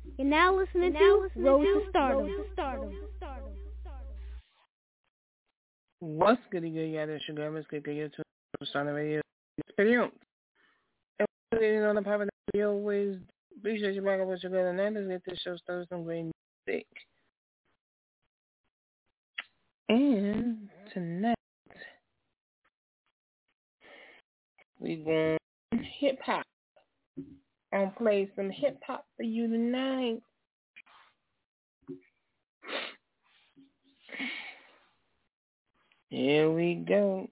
You're now listening to Road to Stardom. What's good, y'all? It's your girl, Miss Kika, YouTube, Stardom Radio Experience. And we're getting on the pop of the radio. Always appreciate you back up with your girl, and let's get this show started with some great music. And tonight, we're going hip-hop. I'll play some hip-hop for you tonight. Here we go.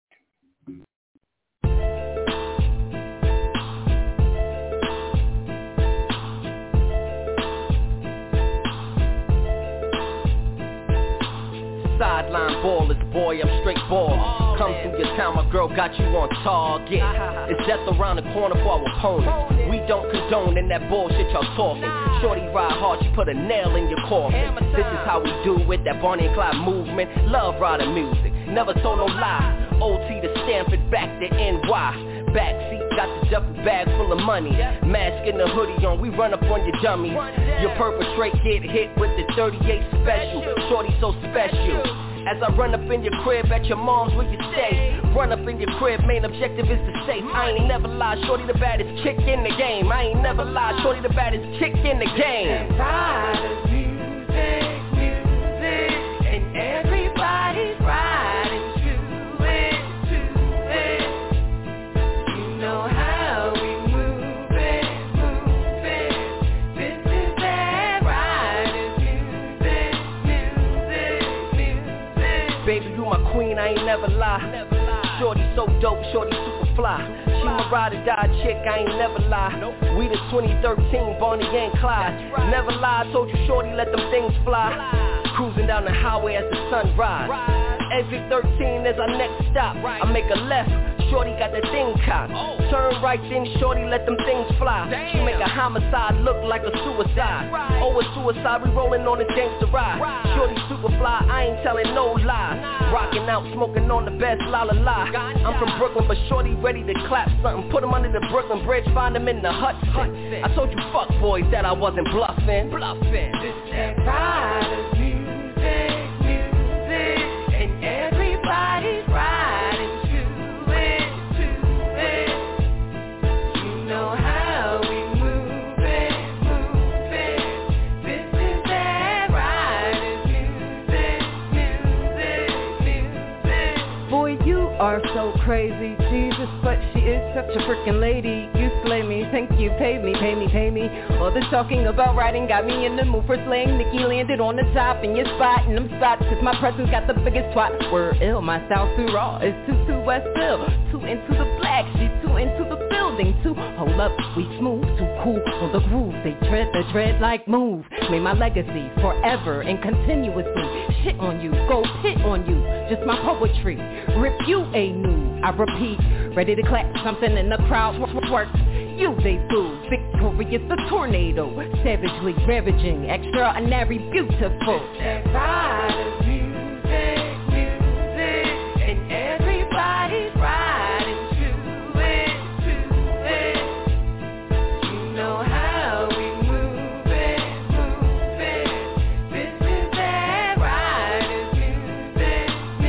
Sideline ballers, boy, I'm straight ball. Come through your town, my girl got you on target. It's death around the corner for our opponents. We don't condone in that bullshit y'all talking. Shorty ride hard, she put a nail in your coffin. This is how we do it, that Bonnie and Clyde movement. Love rider music, never told no lie. OT to Stanford, back to NY. Backseat, got the duffel bag full of money. Mask and the hoodie on, we run up on your dummies. Your perpetrate, get hit with the 38 special. Shorty so special. As I run up in your crib at your mom's where you stay. Run up in your crib, main objective is to safe. I ain't never lied, shorty the baddest chick in the game. I ain't never lied, shorty the baddest chick in the game. Tired of music, and everybody's riding to it. You know how we move it. This is that riding music. Baby, you my queen, I ain't never lie. Shorty so dope, shorty super fly. She my ride or die chick, I ain't never lie. We the 2013 Bonnie and Clyde. Never lie, I told you shorty let them things fly. Cruising down the highway as the sun rise. Exit 13 is our next stop. I make a left, shorty got the thing cocked. Turn right then, shorty let them things fly. She make a homicide look like a suicide. Oh, a suicide, we rolling on the gangster ride. Shorty super fly, I ain't telling no lies. Rocking out, smoking on the best la la la. I'm from Brooklyn, but shorty ready to clap something. Put him under the Brooklyn Bridge, find him in the Hudson. I told you fuck boys that I wasn't bluffing. This that ride of music, and everybody's riding to it. You know how we move it. This is that ride of music. Boy, you are so crazy, Jesus, but she is such a freaking lady. You slay me, think you paid me, pay me. All this talking about riding got me in the mood for slaying. Nikki landed on the top in your spot, and them spots, cause my presence got the biggest twat. We're ill, my style too raw, it's too West Hill. Too into the black, she's too into the building. Too, hold up, we smooth, too cool on the groove. They tread the dread like move. Made my legacy forever and continuously. Shit on you, go pit on you, just my poetry. Rip you a new, I repeat, ready to clap something in the crowd works. You they boo, victorious the tornado, savagely ravaging, extraordinary beautiful. That ride of music, and everybody's riding to it. You know how we move it. This is that ride of music.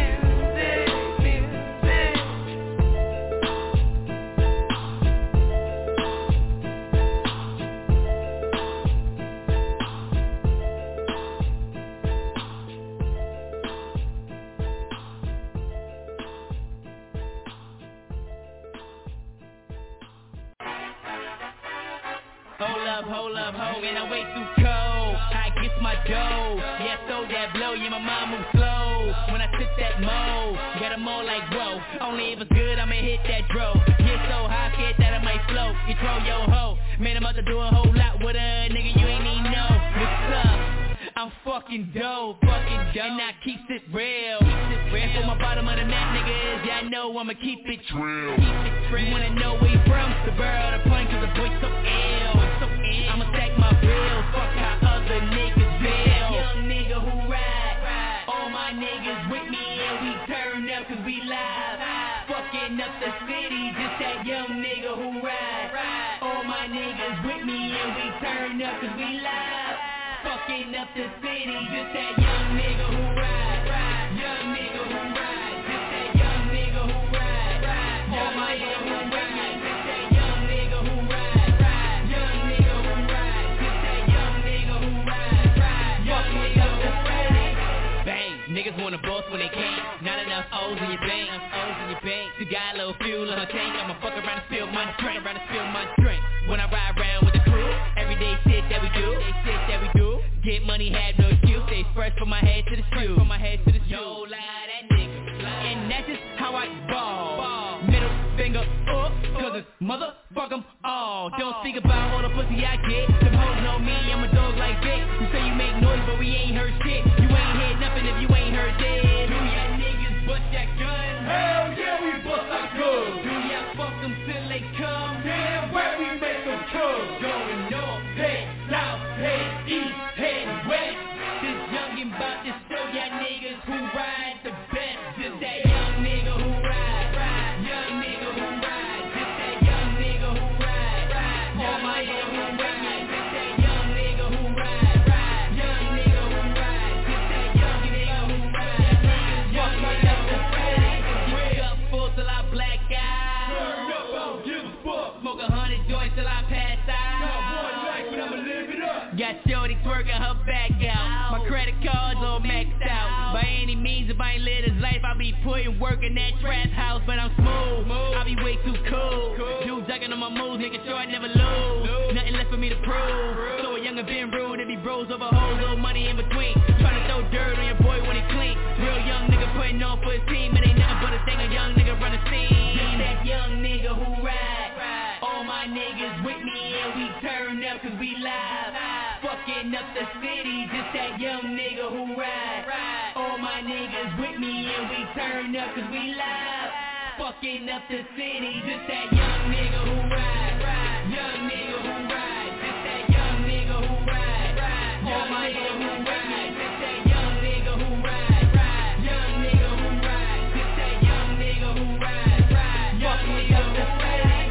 Hold up, man, I'm way too cold. I get my dough, yeah, throw that blow, yeah, my mind moves slow. When I sit that mo, got 'em all like, whoa. Only if it's good, I'ma hit that dro. Get so high, scared that I might float. Control your hoe, man, I'm about to do a whole lot with a nigga, you ain't even know. What's up? I'm fucking dope, and I keep it real. And for my bottom of the map, niggas, yeah, I know I'ma keep it real. You wanna know where you from? The barrel, the point, cause the boy so ill. I'ma stack my bills, fuck how other niggas feel. Young nigga who ride, all my niggas with me and we turn up cause we live. Fucking up the city, just that young nigga who ride. All my niggas with me and we turn up cause we live. Fucking up the city, just that young nigga who ride. Young nigga who ride, just that young nigga who ride. All my nigga who ride, just that young nigga who ride. Young nigga who ride, just that young nigga who ride. Young nigga who ride. Bang, niggas wanna boss when they can't. Not enough O's in your bank. You got a little fuel in her tank. I'ma fuck around and spill my drink. When I ride around with the crew, everyday shit that we do. Get money, have no excuse. Stay fresh from my head to the shoe. No lie, that nigga. And that's just how I ball. Middle finger up, cause it's motherfuck 'em all. Don't speak about all the pussy I get. Them hoes know me, I'm a dog like Vic. You say you make noise, but we ain't heard shit. You ain't heard nothing if you ain't heard this. Do ya niggas bust that gun? Hell yeah, we bust our guns. Do ya fuck them till they come? Damn, where we make them come? Going north, head, south, head, east, head, west. This youngin' bout to show ya niggas who ride the best. Just that young nigga who ride. Young nigga who ride. Just that young nigga who ride. All my nigga who ride. Just that young nigga who ride. Young nigga who ride. Just that young nigga who ride. Young nigga who ride. Wake up full till I black out. Turn up, I don't give a fuck. Smoke 100 joints till I pass out. Got one life, but I'ma live it up. Got shorty twerking her back out. My credit cards all maxed out. By any means, if I ain't live this life, I'll be putting work in that trap house. But I'm smooth, I'll be way too cool. Dude ducking on my moves, making sure I never lose. Nothing left for me to prove. So a younger been rude, it be bros over hoes, little money in between. Tryna throw dirt on your boy when he clean. Real young nigga putting on for his team. It ain't nothing but a thing, a young nigga run the scene. Just that young nigga who ride. All my niggas with me and we turn up cause we live. Fucking up the city, just that young nigga who ride. All my niggas with me and we turn up cause we live. Fucking up the city, just that young nigga who ride. Young nigga who ride, just that young nigga who ride. All my nigga who ride, just that young nigga who ride. Young nigga who ride, just that young nigga who ride. Young nigga who ride.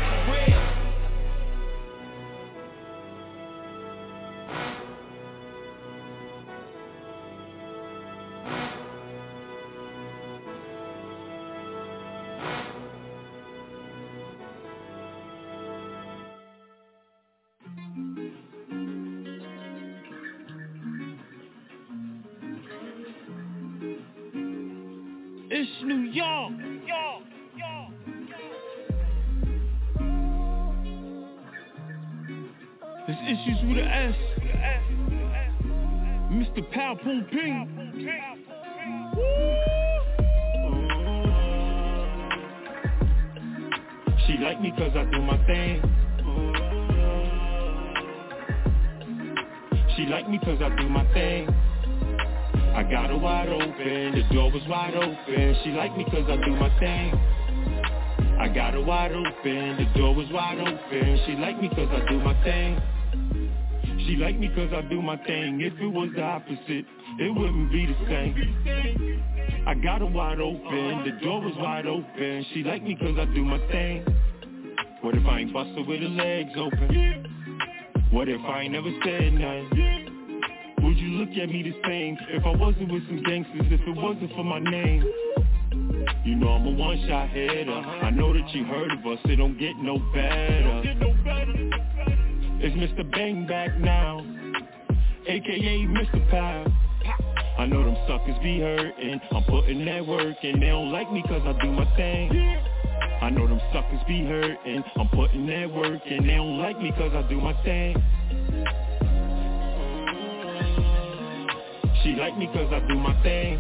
It's New York. It's issues with an S. Mr. Pow Poom Ping. She like me cause I do my thing. She like me cause I do my thing. I got her wide open, the door was wide open. She like me cause I do my thing. I got her wide open, the door was wide open. She like me cause I do my thing. She like me cause I do my thing. If it was the opposite, it wouldn't be the same. I got her wide open, the door was wide open. She like me cause I do my thing. What if I ain't bust her with her legs open? What if I ain't never said nothing? Would you look at me the same if I wasn't with some gangsters, if it wasn't for my name? You know I'm a one-shot hitter. I know that you heard of us, it don't get no better. It's Mr. Bang back now, a.k.a. Mr. Pow. I know them suckers be hurting, I'm putting that work in. They don't like me cause I do my thing. I know them suckers be hurting, I'm putting that work in. They don't like me cause I do my thing. She like me cause I do my thing.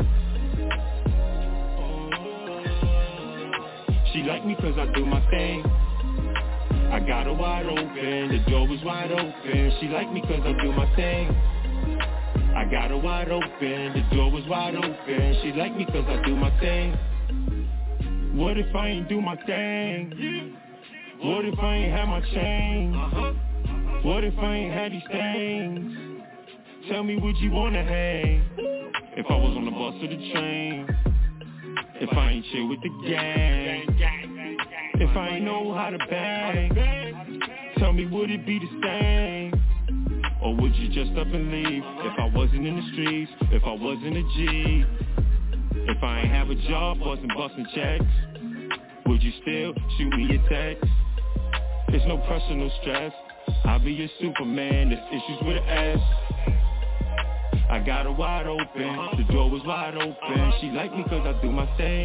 She like me cause I do my thing. I got her wide open, the door was wide open. She like me cause I do my thing. I got her wide open, the door was wide open. She like me cause I do my thing. What if I ain't do my thing? What if I ain't have my chain? What if I ain't had these things? Tell me, would you wanna hang? If I was on the bus or the train? If I ain't chill with the gang? If I ain't know how to bang? Tell me, would it be the same? Or would you just up and leave? If I wasn't in the streets, if I wasn't a G, if I ain't have a job, wasn't busting checks, would you still shoot me a text? There's no pressure, no stress. I'll be your Superman, there's issues with an S. I got her wide open, the door was wide open. She like me cause I do my thing.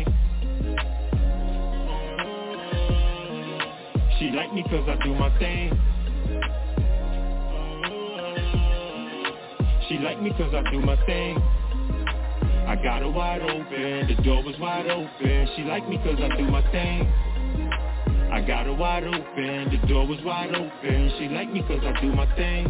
She like me cause I do my thing. She like me cause I do my thing. I got her wide open, the door was wide open. She like me cause I do my thing. I got her wide open, the door was wide open. She like me cause I do my thing.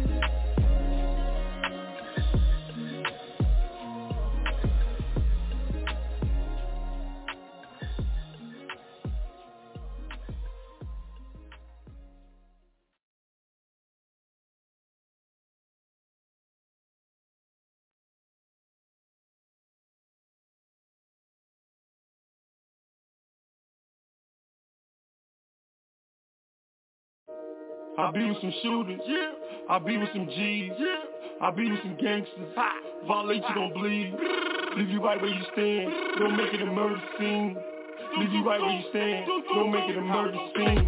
I be with some shooters, I be with some G's, I be with some gangsters. Violate, you gon' bleed. Leave you right where you stand, don't make it a murder scene. Leave you right where you stand, don't make it a murder scene.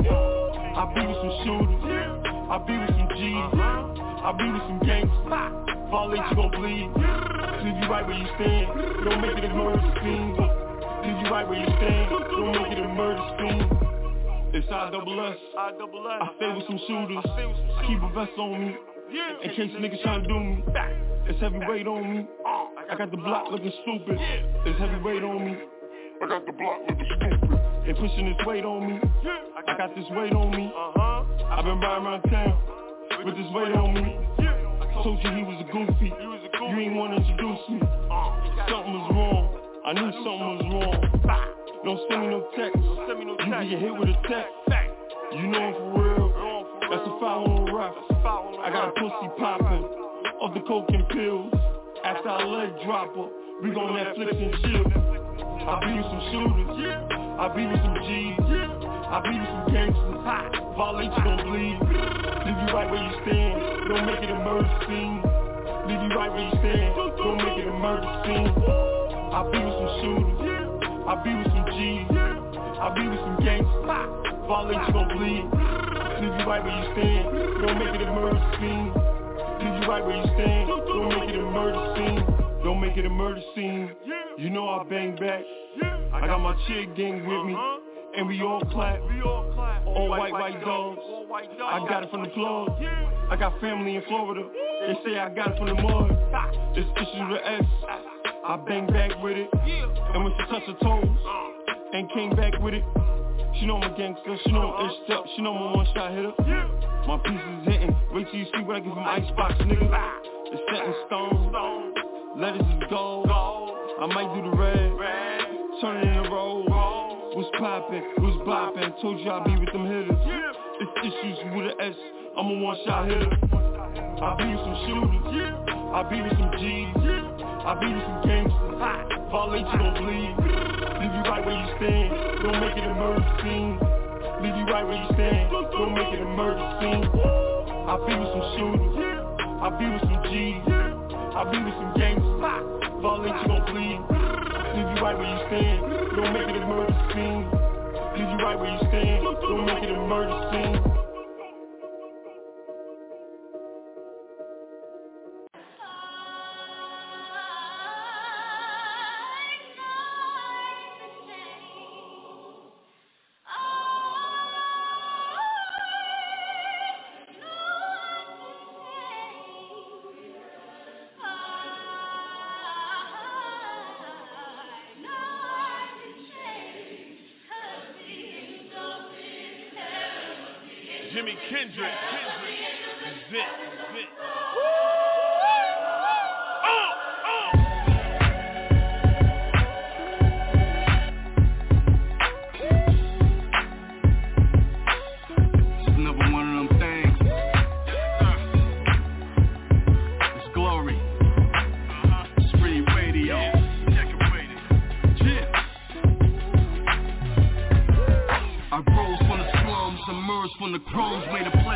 I be with some shooters, I be with some G's, I be with some gangsters. Violate, you gon' bleed. Leave you right where you stand, don't make it a murder scene. Leave you right where you stand, don't make it a murder scene. It's I-double-S. I stay with some shooters. Keep a vest on me in case niggas tryna do me. It's heavy weight on me. I got the block looking stupid. It's heavy weight on me. I got the block looking stupid. They pushing this weight on me. I got this weight on me. I've been riding around town with this weight on me. Told you he was a goofy. You ain't wanna introduce me. Something was wrong. I knew something was wrong. Don't send me no text. You get hit with a text. You know I'm for real. That's a foul on rap. I got a pussy poppin' off the coke and pills. After I leg drop her, we gon' Netflix and chill. I be with some shooters. I be with some G's. I be with some gangsters. Violate, you gon' bleed. Leave you right where you stand, don't make it a murder scene. Leave you right where you stand, don't make it a murder scene. I be with some shooters. I be with some G's, I be with some gangsters. Violate, you gon' bleed. Leave you right where you stand, don't make it a murder scene. Leave you right where you stand, don't make it a murder scene. Don't make it a murder scene. You know I bang back. I got my chick gang with me, and we all clap. All white dogs. I got it from the plug. I got family in Florida. They say I got it from the mud. It's issue to S. I bang back with it, and when she touched her toes, and came back with it, she know I'm a gangster, she know I'm ished up, she know I'm a one-shot hitter. My pieces hitting, wait till you see what I give from Icebox, nigga. It's set in stone, letters is gold, I might do the red, turn it in the road. What's poppin', what's boppin', told you I be with them hitters. It's issues with an S, I'm a one-shot hitter. I be with some shooters, I be with some G's, I be with some gangsters. Violate, you gon' bleed. Leave you right where you stand, don't make it a murder scene. Leave you right where you stand, don't make it a murder scene. I be with some shooters, I be with some G's, I be with some gangsters. Violate, you gon' bleed. Leave you right where you stand, don't make it a murder scene. Leave you right where you stand, don't make it a murder scene. Jimi Kendrick. Zit. It's another one of them things. It's glory. Street radio. I rose from the slums, emerged from the crumbs, made a play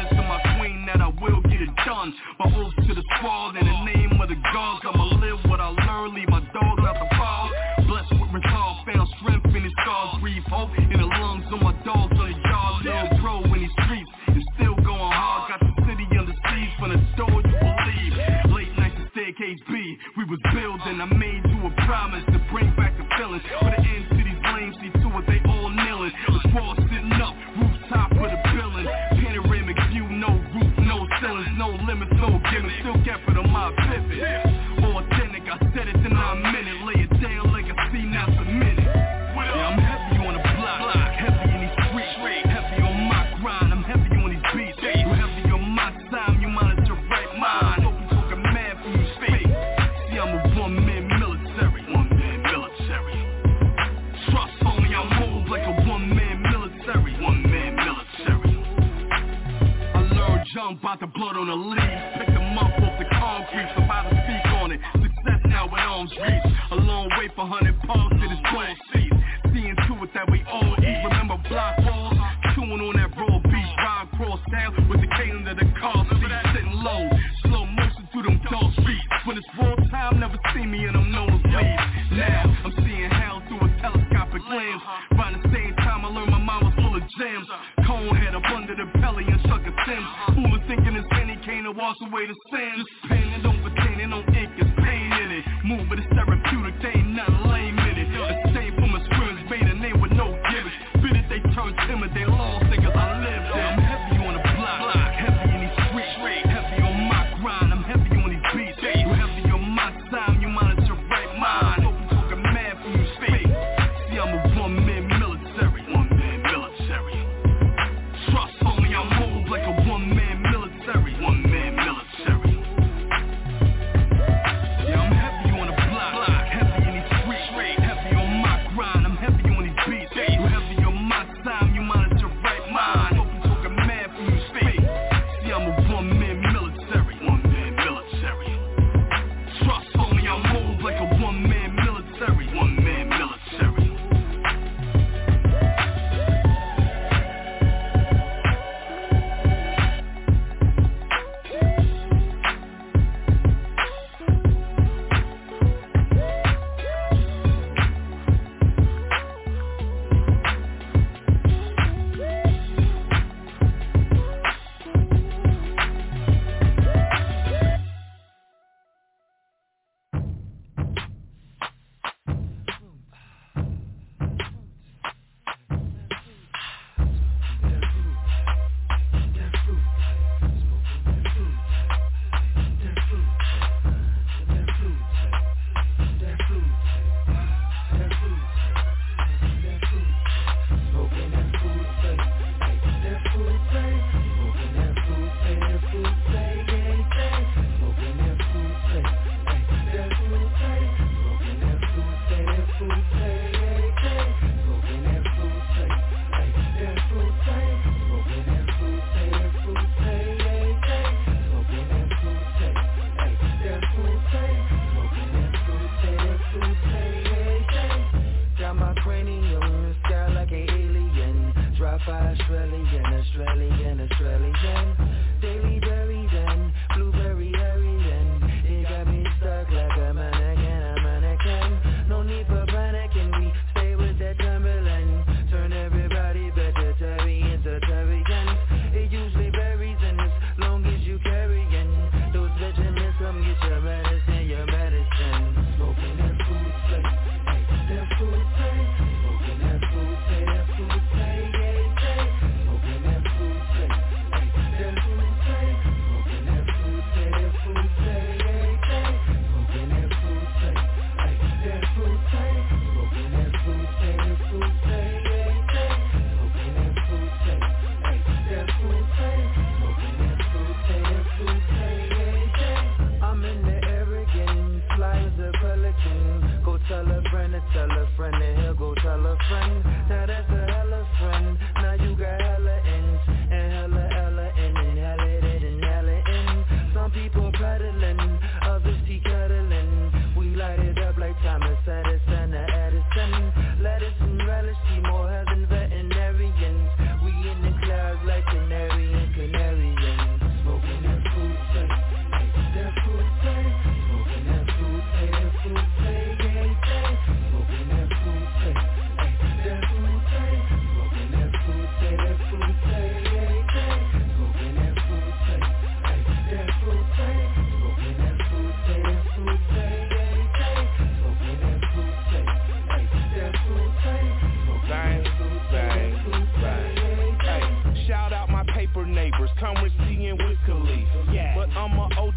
son. My oath to the squad in the name of the gods. I'ma live what I learn, leave my dogs out the fall. Blessed with resolve, found strength in his scars. Breathe hope in the lungs of my dogs on the yard. Little bro in these streets is still going hard. Got the city under siege from the door you believe. Late nights at Staircase B, we was building. I made you a promise to bring back the feelings. Put an end to these lames, see to it, they all kneeling. The squad sitting up, rooftop of the building. Panoramic view, no roof, no ceilings, no limits, no gimmicks. Still kept it on my pivot. Authentic, I said it then I meant it. Lay it down like a C, now submit it. Yeah, I'm heavy on the block, heavy in these streets, heavy on my grind, I'm heavy on these beats. You heavy on my time, you monitor right mind. Hope you talking mad for you speak. See, I'm a one-man military. Trust only, I move like a one-man military. I learned jump out the blood on the leaves. Pick them up off the concrete, so how to speak on it. Success now with arms reach. A long way for 100 pounds to this ball seat. Seeing to it that we all eat. Remember block balls? Chewing on that raw beach. Ride cross town with the cane of the car seat. Sitting low, slow motion through them dark streets. When it's raw time, never see me in them nosebleeds. Now, I'm seeing hell through a telescopic lens. Around the same time I learned my mind was full of gems. Cone head up under the belly and suck a Sims. Who was thinking this penny came to wash away the sins? Just pen and don't pretend and don't ink, it's pain in it. Move but it's therapeutic, they ain't nothing lame in it. A stain from a scrims, made a name with no gimmicks. Spit it, they turn timid, they lost niggas, I live there. I'm heavy on the block, heavy in these streets, heavy on my grind, I'm heavy on these beats. You heavy on my time, you monitor right mind. Hope you talking mad for you speak. See, I'm a one-man military. Trust only, I move like a one-man military. Yeah, I'm heavy on the block, heavy in these streets,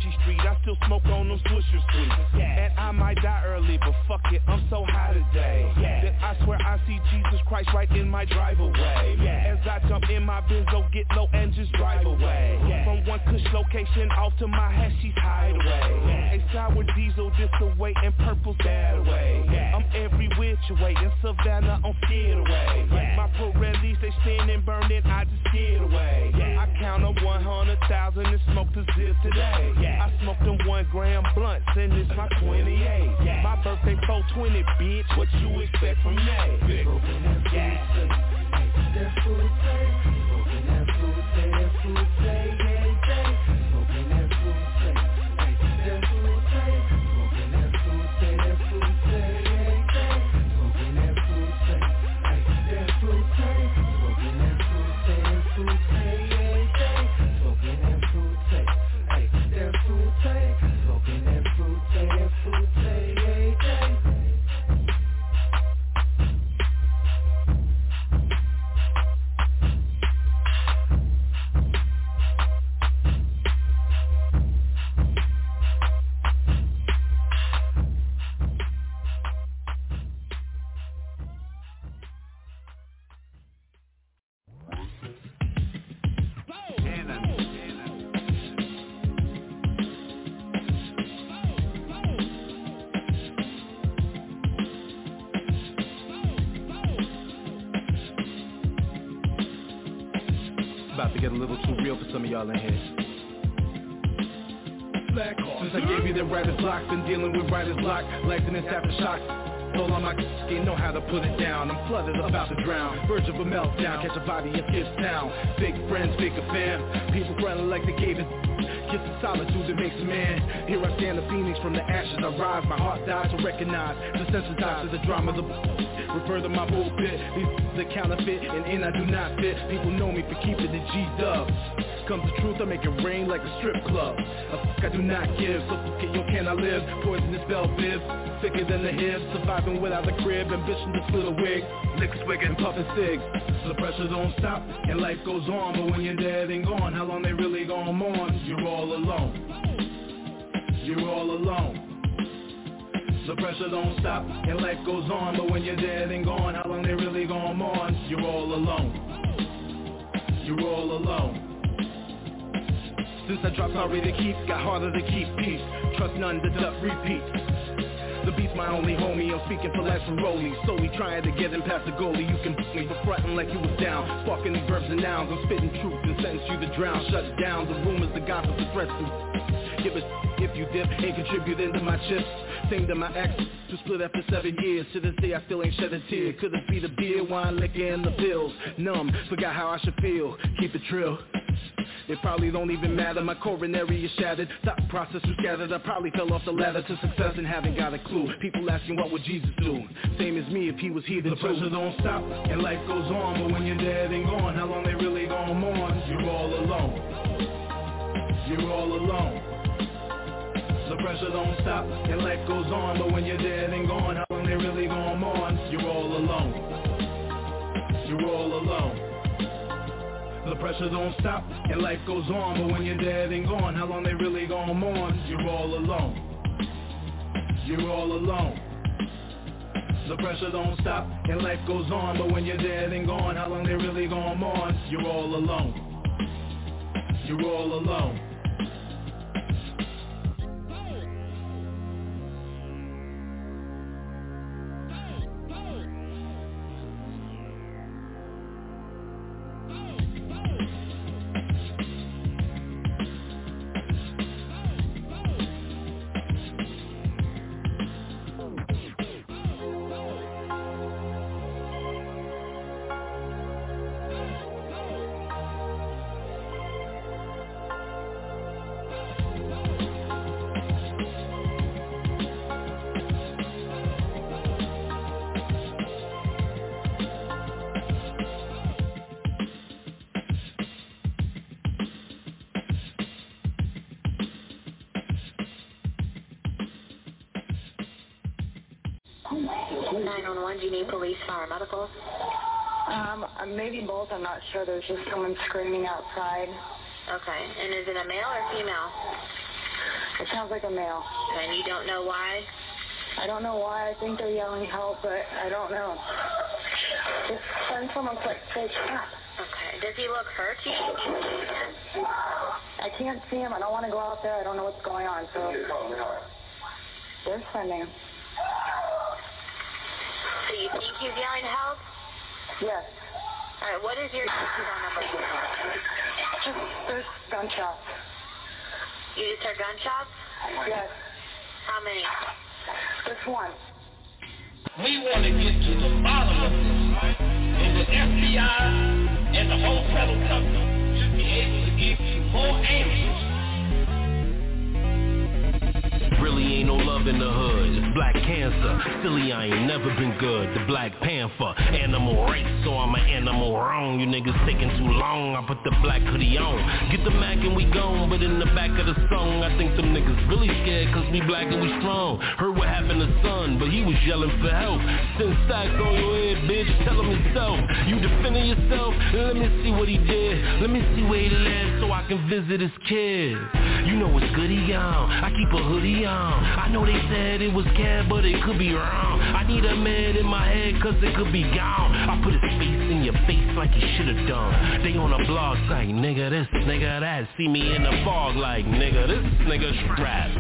Gucci Street. I still smoke on them Swisher Sweets. And I might die early, but fuck it, I'm so high today that I swear I see Jesus Christ right in my driveway. As I jump in my Benzo, get low and just drive away. From one Kush location off to my Hashi's hideaway. A sour diesel this away and purple that away. I'm every which way in Savannah, I'm scared away. My Pirellis, they spin and burn it, I just scared away. I count up 100,000 and smoked a zip today. I smoked them 1 gram blunts and it's my 28. My birthday 420, bitch, what you expect from me? That food say, smoking that food say, that food say, yeah, day. Smoking that food say, that food say, smoking that food say, that food say, yeah, day. Smoking that food say, that food say, smoking that food say, that food say, yeah, day. Smoking that food say, that food say, smoking that food say, that food say, yeah, day. About to get a little too real for some of y'all in here. Since I gave you the writer's block, been dealing with writer's block, life in this aftershock. All on my ain't know how to put it down. I'm flooded, about to drown, verge of a meltdown. Catch a body and skip town. Fake friends, fake a fam. People running like they gave it. Kiss the solitude that makes a man. Here I stand, the phoenix from the ashes. I rise, my heart dies to recognize, desensitized to the drama, the refer to my pulpit. These the counterfeit, and in I do not fit. People know me for keeping the G-dub. Comes the truth, I make it rain like a strip club. I do not give, so yo, can I live? Poisonous Velviv, thicker than the hips. Surviving without a crib, ambition to split a wig. Lick swig and puffin' cigs. The pressure don't stop, and life goes on. But when you're dead and gone, how long they really gon' mourn? You're all alone. You're all alone. The pressure don't stop, and life goes on. But when you're dead and gone, how long they really gon' mourn? You're all alone. You're all alone. Since I dropped Sorry to Keep, got harder to keep peace. Trust none, deduct, repeat. The beat's my only homie, I'm speaking for life from Rolly. Solely trying to get him past the goalie. You can me for frontin' like you was down. Sparking the verbs and nouns, I'm spitting truth and sentence you to drown. Shut down the rumors, the gossip, the threats. Give a if you dip, ain't contributing to my chips. Same to my ex, who split after 7 years. To this day I still ain't shed a tear. Could it be the beer, wine, liquor, and the pills? Numb, forgot how I should feel. Keep it trill. It probably don't even matter, my coronary is shattered. Thought process was scattered, I probably fell off the ladder to success and haven't got a clue. People asking what would Jesus do? Same as me if he was here to. The pressure don't stop, and life goes on. But when you're dead and gone, how long they really gon' mourn? You're all alone. You're all alone. The pressure don't stop, and life goes on. But when you're dead and gone, how long they really gon' mourn? You're all alone. You're all alone. The pressure don't stop, and life goes on. But when you're dead and gone, how long they really gon' mourn? You're all alone. You're all alone. The pressure don't stop, and life goes on. But when you're dead and gone, how long they really gon' mourn? You're all alone. You're all alone. Do you need police, fire, medical? Maybe both. I'm not sure. There's just someone screaming outside. Okay. And is it a male or female? sounds like a male. And you don't know why? I don't know why. I think they're yelling help, but I don't know. Just send someone quick. Say stop. Okay. Does he look hurt? I can't see him. I don't want to go out there. I don't know what's going on. So they're sending. So you think he's yelling help? Yes. All right. What is your phone number? There's gunshots. You just heard gunshots? Yes. How many? Just one. We want to get to the bottom of this, and the FBI and the whole federal government should be able to give you more answers. Really ain't no love in the hood. It's black cancer. Silly, I ain't never been good. The Black Panther. Animal race, so I'm an animal wrong. You niggas taking too long. I put the black hoodie on. Get the Mac and we gone. But in the back of the song, I think them niggas really scared cause we black and we strong. Heard what happened to son, but he was yelling for help. Send stacks on your head, bitch. Tell him himself. You defending yourself? Let me see what he did. Let me see where he lives so I can visit his kid. You know it's goody on. I keep a hoodie on. I know they said it was cat, but it could be wrong. I need a man in my head, cause it could be gone. I put his face in your face like he should've done. They on a blog site, nigga this, nigga that. See me in the fog like, nigga this, nigga strapped.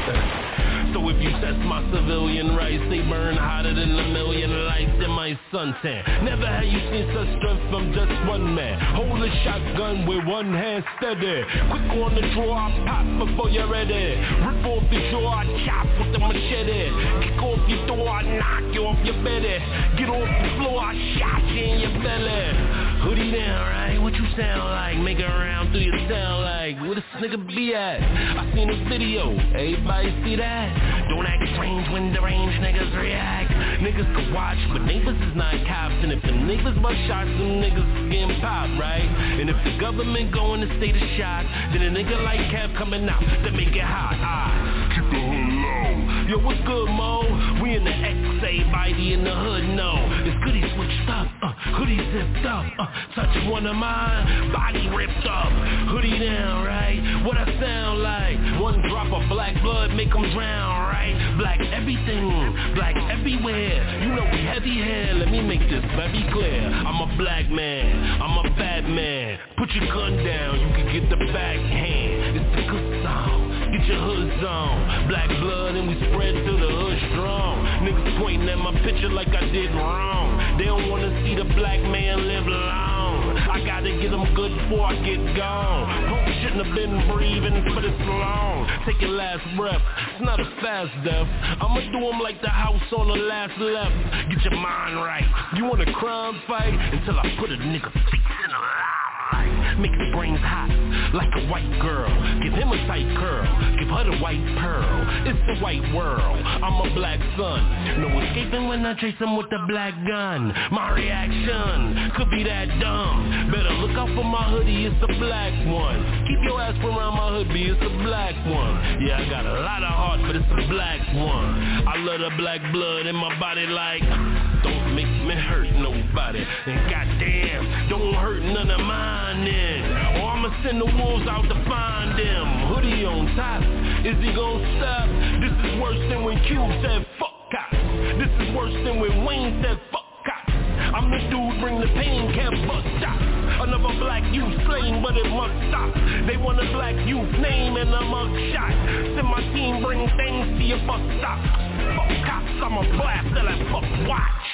So if you test my civilian rights, they burn hotter than a million lights in my suntan. Never have you seen such strength from just one man. Hold a shotgun with one hand steady. Quick on the draw, I pop before you're ready. Rip off the jaw, I chop with the machete. Kick off your door, I knock you off your belly. Get off the floor, I shot you in your belly. Hoodie down, right? What you sound like? Make it around through your sound like. Where this nigga be at? I seen a video, everybody see that? Don't act strange when deranged niggas react. Niggas can watch, but neighbors is not cops. And if the niggas bust shots, them niggas is getting popped, right? And if the government go in the state of shock, then a nigga like Cap coming out to make it hot. Keep the hood low. Yo, what's good, Mo? We in the X, everybody in the hood know. It's goody switched up, hoodie zipped up, touch one of mine, body ripped up. Hoodie down, right? What I sound like? One drop of black blood make them drown, right? Black everything, black everywhere. You know we heavy hair, let me make this very clear. I'm a black man, I'm a bad man. Put your gun down, you can get the backhand. It's the good song, get your hoods on. Black blood and we spread to the hood strong. Niggas pointing at my picture like I did wrong. They don't wanna see the black man live long. I gotta get them good before I get gone. Punk shouldn't have been breathing for this long. Take your last breath, it's not a fast death. I'ma do them like the house on the last left. Get your mind right. You want a crime fight? Until I put a nigga face in a limelight. Make his brains hot like a white girl. Give him a tight curl, give her the white pearl. It's the white world, I'm a black son. No escaping when I chase him with the black gun. My reaction could be that dumb. Better look out for my hoodie, it's a black one. Keep your ass around my hoodie, it's a black one. Yeah, I got a lot of heart, but it's a black one. I love the black blood in my body like, don't make me hurt nobody. And goddamn, don't hurt none of mine then. Or I'ma send the wolves out to find them. Hoodie on top, is he gon' stop? This is worse than when Cube said fuck cops. This is worse than when Wayne said fuck cops. I'm the dude, bring the pain, can't bust shots. Another black youth slain, but it must stop. They want a black youth name and a mug shot. Send my team, bring things to your bus stop. Fuck cops, I'm a blast till I fuck watch.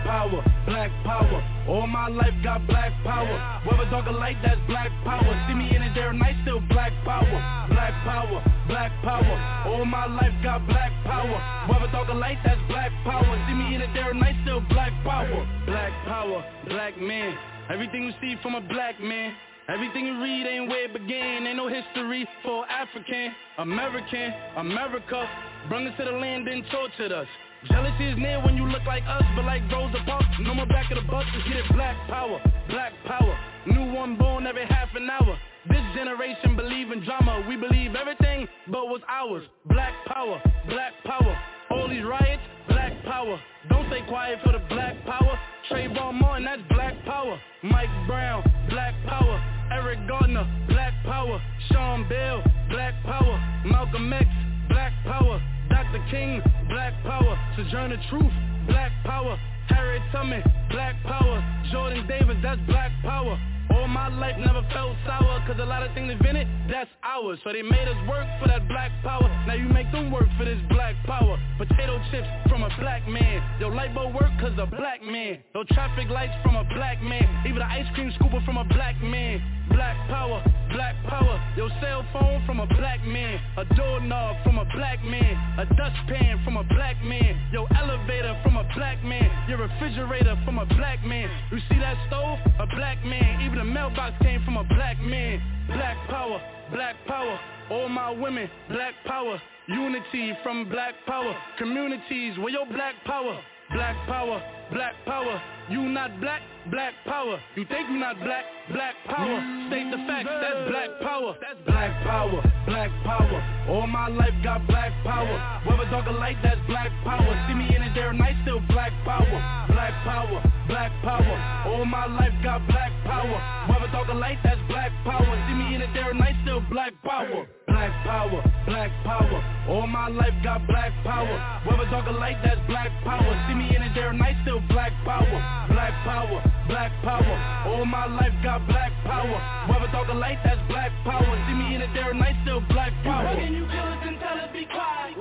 power, black power. All my life got black power. Whether dark or light, that's black power. See me in it there at night, still black power. Black power, black power. All my life got black power. Whether dark or light, that's black power. See me in it there at night, still black power. Black power, black man. Everything you see from a black man. Everything you read ain't where it began. Ain't no history for African, American, America. Brung us to the land and tortured us. Jealousy is near when you look like us, but like Rosa Parks. No more back of the bus, let's get it black power, black power. New one born every half an hour. This generation believe in drama. We believe everything but what's ours. Black power, black power. All these riots, black power. Don't stay quiet for the black power. Trayvon Martin, that's black power. Mike Brown, black power. Eric Gardner, black power. Sean Bell, black power. Malcolm X, black power. Dr. King, black power. Sojourner Truth, black power. Harriet Tubman, black power. Jordan Davis, that's black power. All my life never felt sour, cause a lot of things invented, that's ours. So they made us work for that black power. Now you make them work for this black power. Potato chips from a black man. Yo, light bulb work cause a black man. No traffic lights from a black man. Even an ice cream scooper from a black man. Black power, black power. Your cell phone from a black man. A doorknob from a black man. A dustpan from a black man. Your elevator from a black man. Your refrigerator from a black man. You see that stove? A black man. Even the mailbox came from a black man. Black power, black power. All my women, black power. Unity from black power. Communities where your black power. Black power, black power. You not black, black power. You think you not black, black power. State the facts, that's black power. That's black power, black power. All my life got black power. Whether dark or light, that's black power. See me in it there at night, still black power. Black power, black power. All my life got black power. Whether dark or light, that's black power. See me in it there at night, still black power. Black power, black power. All my life got black power. Whether dark or light, that's black power. See me in it there at night, still black power. Black power, black power. All my life got black power. Whether dark or light, that's black power. See me in it there at night, still black power. You bugging, you kill us and tell us be quiet.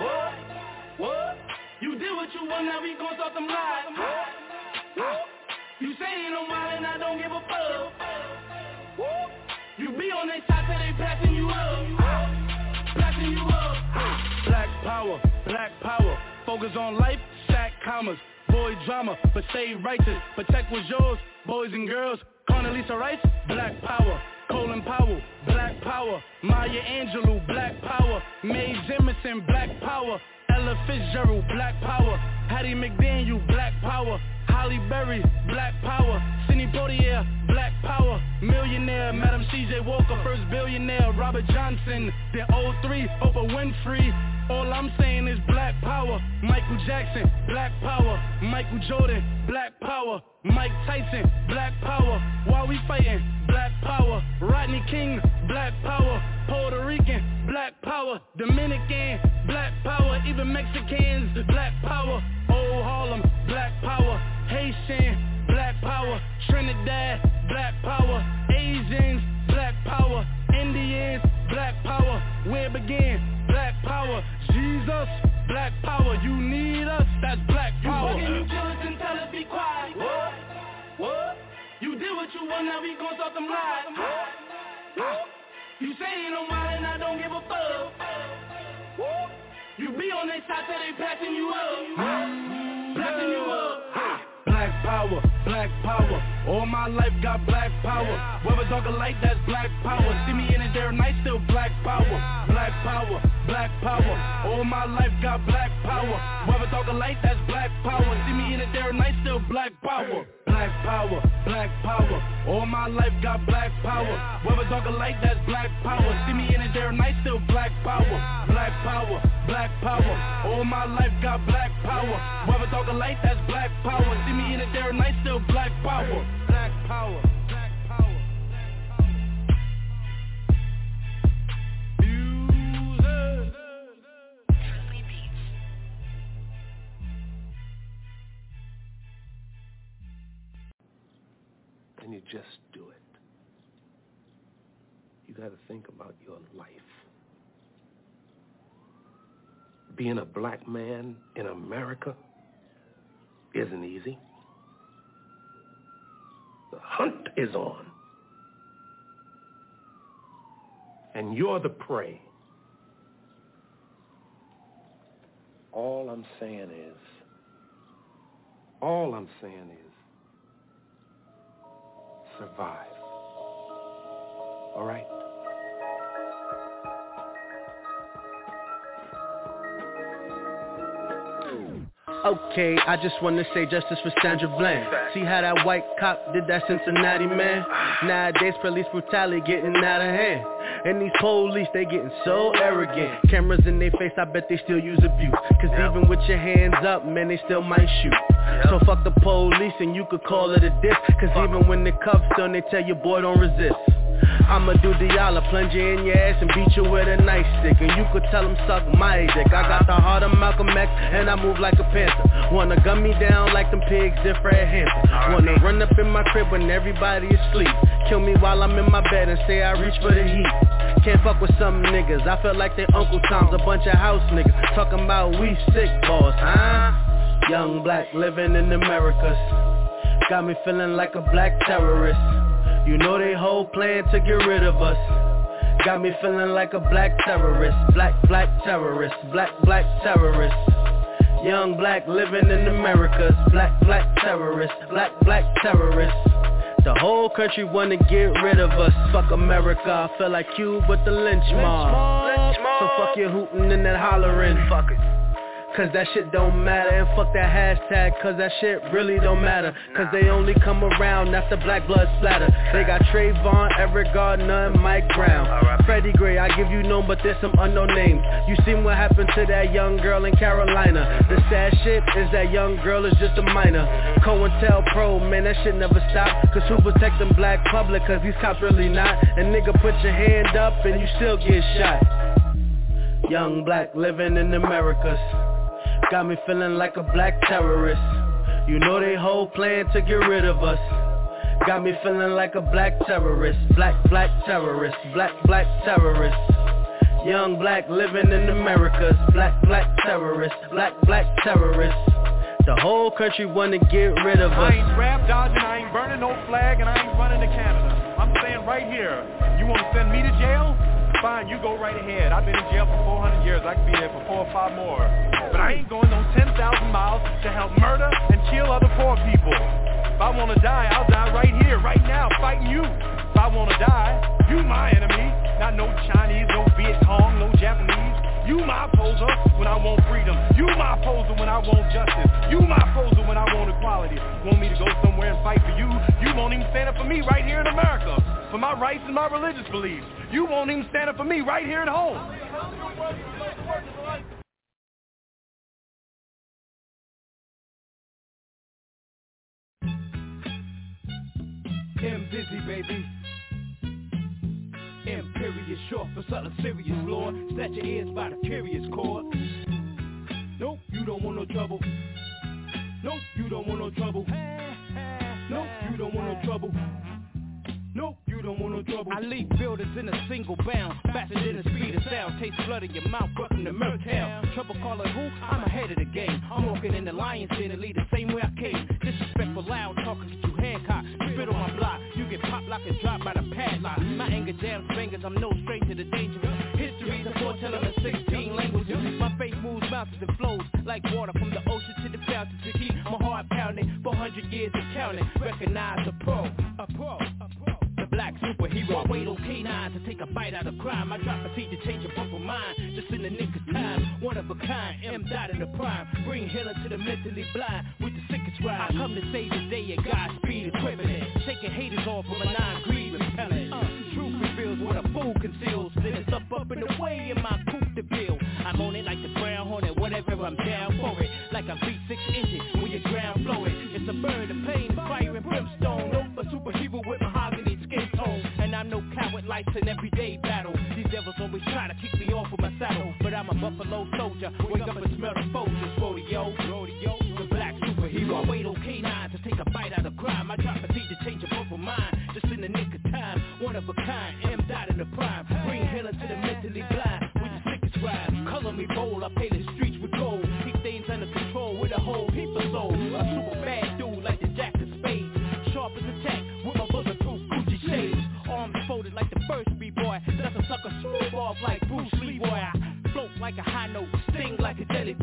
What? You did what you want, now we gon' start some lies. You say ain't no mind and I don't give a fuck. You be on their side till they blasting you up. Blasting you up. Black power, black power. Focus on life, stack commas. Boy drama, but stay righteous. Protect what's yours, boys and girls. Condoleezza Rice, black power. Colin Powell, black power. Maya Angelou, black power. Mae Jemison, black power. Ella Fitzgerald, black power. Hattie McDaniel, black power. Holly Berry, black power. Sidney Poitier, black power. Millionaire, Madam C.J. Walker, first billionaire. Robert Johnson, then 03, Oprah Winfrey. All I'm saying is black power. Michael Jackson, black power. Michael Jordan, black power. Mike Tyson, black power. While we fighting, black power. Rodney King, black power. Puerto Rican, black power. Dominican, black power. Even Mexicans, black power. Old Harlem, black power. Haitian, black power. Trinidad, black power. Asians, black power. Indians, black power. Where it began? Black power. Jesus, black power. You need us, that's black power. You bugging, you kill us and tell us be quiet. What? You did what you want, now we gon' start some lies. You say ain't no mind and I don't give a fuck. You be on their side till they blasting you up. Blasting you up. Black power, black power. All my life got black power. Whether dark or light, that's black power. See me in it there at night, still black power. Black power, black power. All my life got black power. Whether dark or light, that's black power. See me in it there at night, still black power. Black power, black power. All my life got black power. Whether dark or light, that's black power. See me in it there at night, still black power. Black power, black power. All my life got black power. Whether dark or light, that's black power. See me in it there at night, still black power. Black power. Black power. And you just do it. You got to think about your life. Being a black man in America isn't easy. The hunt is on. And you're the prey. All I'm saying is, survive. All right? Okay, I just wanna say justice for Sandra Bland. See how that white cop did that Cincinnati man? Nowadays police brutality getting out of hand. And these police, they getting so arrogant. Cameras in their face, I bet they still use abuse. Cause even with your hands up, man, they still might shoot. So fuck the police and you could call it a diss. Cause even when the cuffs done, they tell you, boy, don't resist. I'ma do Diala, plunge you in your ass and beat you with a nightstick. And you could tell them suck my dick. I got the heart of Malcolm X and I move like a panther. Wanna gun me down like them pigs in Fred Hampton. Wanna run up in my crib when everybody is asleep. Kill me while I'm in my bed and say I reach for the heat. Can't fuck with some niggas, I feel like they Uncle Tom's, a bunch of house niggas. Talking about we sick boss, huh? Young black living in Americas. Got me feeling like a black terrorist. You know they whole plan to get rid of us. Got me feeling like a black terrorist. Black terrorist. Black terrorist. Young black living in Americas. Black terrorist. Black terrorist. The whole country wanna get rid of us. Fuck America, I feel like Cube with the lynch mob. So fuck your hooting and that hollering. Fuck it. Cause that shit don't matter, and fuck that hashtag, cause that shit really don't matter. Cause they only come around after black blood splatter. They got Trayvon, Everett Gardner, and Mike Brown. Freddie Gray, I give you known, but there's some unknown names. You seen what happened to that young girl in Carolina. The sad shit is that young girl is just a minor. COINTELPRO, man, that shit never stop. Cause who protect them black public, cause these cops really not. And nigga, put your hand up and you still get shot. Young black living in Americas. Got me feeling like a black terrorist. You know they whole plan to get rid of us. Got me feeling like a black terrorist. Black terrorist. Black terrorist. Young black living in Americas. Black terrorist. Black terrorist. The whole country wanna get rid of us. I ain't rap dodging, I ain't burning no flag, and I ain't running to Canada. I'm saying right here, you wanna send me to jail? Fine, you go right ahead. I've been in jail for 400 years. I could be there for 4 or 5 more. But I ain't going no 10,000 miles to help murder and kill other poor people. If I want to die, I'll die right here, right now, fighting you. If I want to die, you my enemy. Not no Chinese, no Viet Cong, no Japanese. You my opposer when I want freedom. You my opposer when I want justice. You my opposer when I want equality. Want me to go somewhere and fight for you? You won't even stand up for me right here in America. For my rights and my religious beliefs. You won't even stand up for me right here at home. M Dizzy, baby. Imperious, short for something serious, Lord. Snatch your ears by the curious cord. Nope, you don't want no trouble. Nope, you don't want no trouble. Nope, you don't want no trouble. Nope, you don't want no trouble. I leap buildings in a single bound, faster than the speed of sound. Taste blood in your mouth, welcome to Murktown. Trouble calling who? I'm ahead of the game. I'm walking in the lion's den and lead the same way I came. Disrespectful, loud talking, get you Hancock. Spit on my block, you get popped like and dropped by the padlock. My anger jams fingers, I'm no stranger to dangerous. History's a foreteller in 16 languages. My faith moves mountains and flows like water from the ocean to the fountain to keep my heart pounding. 400 years of counting, recognize a pro. The black superhero. I wait on K9 to take a bite out of crime. I drop a seed to change your purple mind. Just in the nick of time, one of a kind. M died in the prime. Bring healing to the mentally blind with the sickest rhyme. I come to save the day at Godspeed equipment. Taking haters off with my 9-greed repellent. Truth reveals what a fool conceals. Then it's up in the way in my coupe to build. I'm on it like the Brown Hornet, whatever, I'm down for it. Like a V6 engine when your ground flow it. It's a bird of pain, fire and brimstone. Nope, a superhero with mahogany skin tone. And I'm no coward, life's an everyday battle. These devils always try to kick me off with my saddle. But I'm a buffalo soldier, wake up and smell the folgers. Rodeo, the black superhero. I wait on K9 to take a bite out of crime. I drop a seed to change your purple mind. Just in the nick of time, one of a kind. M died in the prime. Bring healing to the mentally blind with the sickest rhyme. Color me bold, I pay the streets with gold. Keep things under control with a whole heap of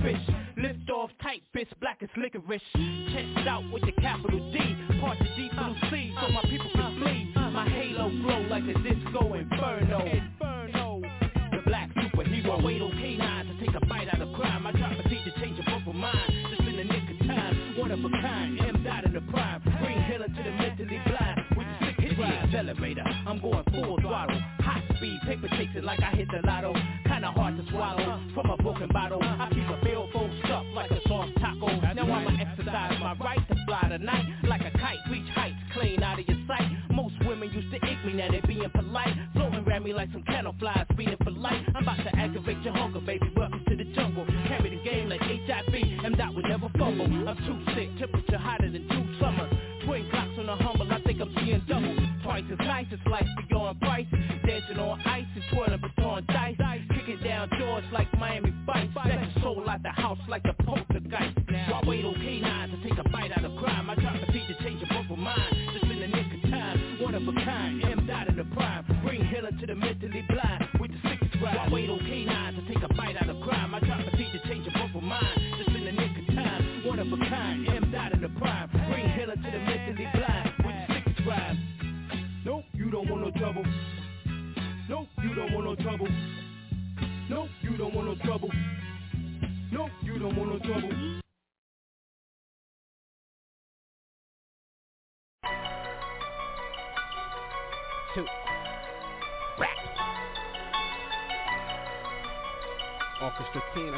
fish. Lift off tight, bitch, black as licorice. Chest out with the capital D. Part the deep blue sea so my people can flee. My halo glow like a disco inferno. The black superhero. Wait, okay, now to take a bite out of crime. I drop a seed to change a book of mine. Just in the nick of time. One of a kind. M dot in the prime. Bring healer to the mentally blind. With the sick hit the elevator. I'm going full throttle. Hot speed, paper chasing like I hit the lotto. Kinda hard to swallow from a broken bottle. I keep a billfold stuffed like a soft taco. Now I'ma exercise my right to fly tonight. Like a kite, reach heights, clean out of your sight. Most women used to ick me, now they being polite. Floating around me like some kennel flies, speeding for light. I'm about to aggravate your hunger, baby, welcome to the jungle. Carry the game like HIV, M dot would never fumble. I'm too sick, temperature hotter than 2 summers. Twin clocks on the humble, I think I'm seeing double. Twice as nice as life beyond price. Dancing on ice and twirling baton dice. Kicking down doors like Miami Vice. Let your soul out the house like a poltergeist. So I wait on K9 to take a bite out of crime. I drop a beat to change a book of mine. Just in the nick of time, one of a kind. M dot in the prime. Bring healer to the mentally blind with the sickest rhyme. So I wait on K9 to take a bite out of crime. I drop a beat to change a book of mine. Just in the nick of time, one of a kind. M dot in the prime. Bring healer to the mentally blind with the sickest rhyme. Nope, you don't want no trouble. Nope, you don't want no trouble. Nope, you don't want no trouble. Nope, you don't want no trouble. Two. Rap. Orchestra Tina.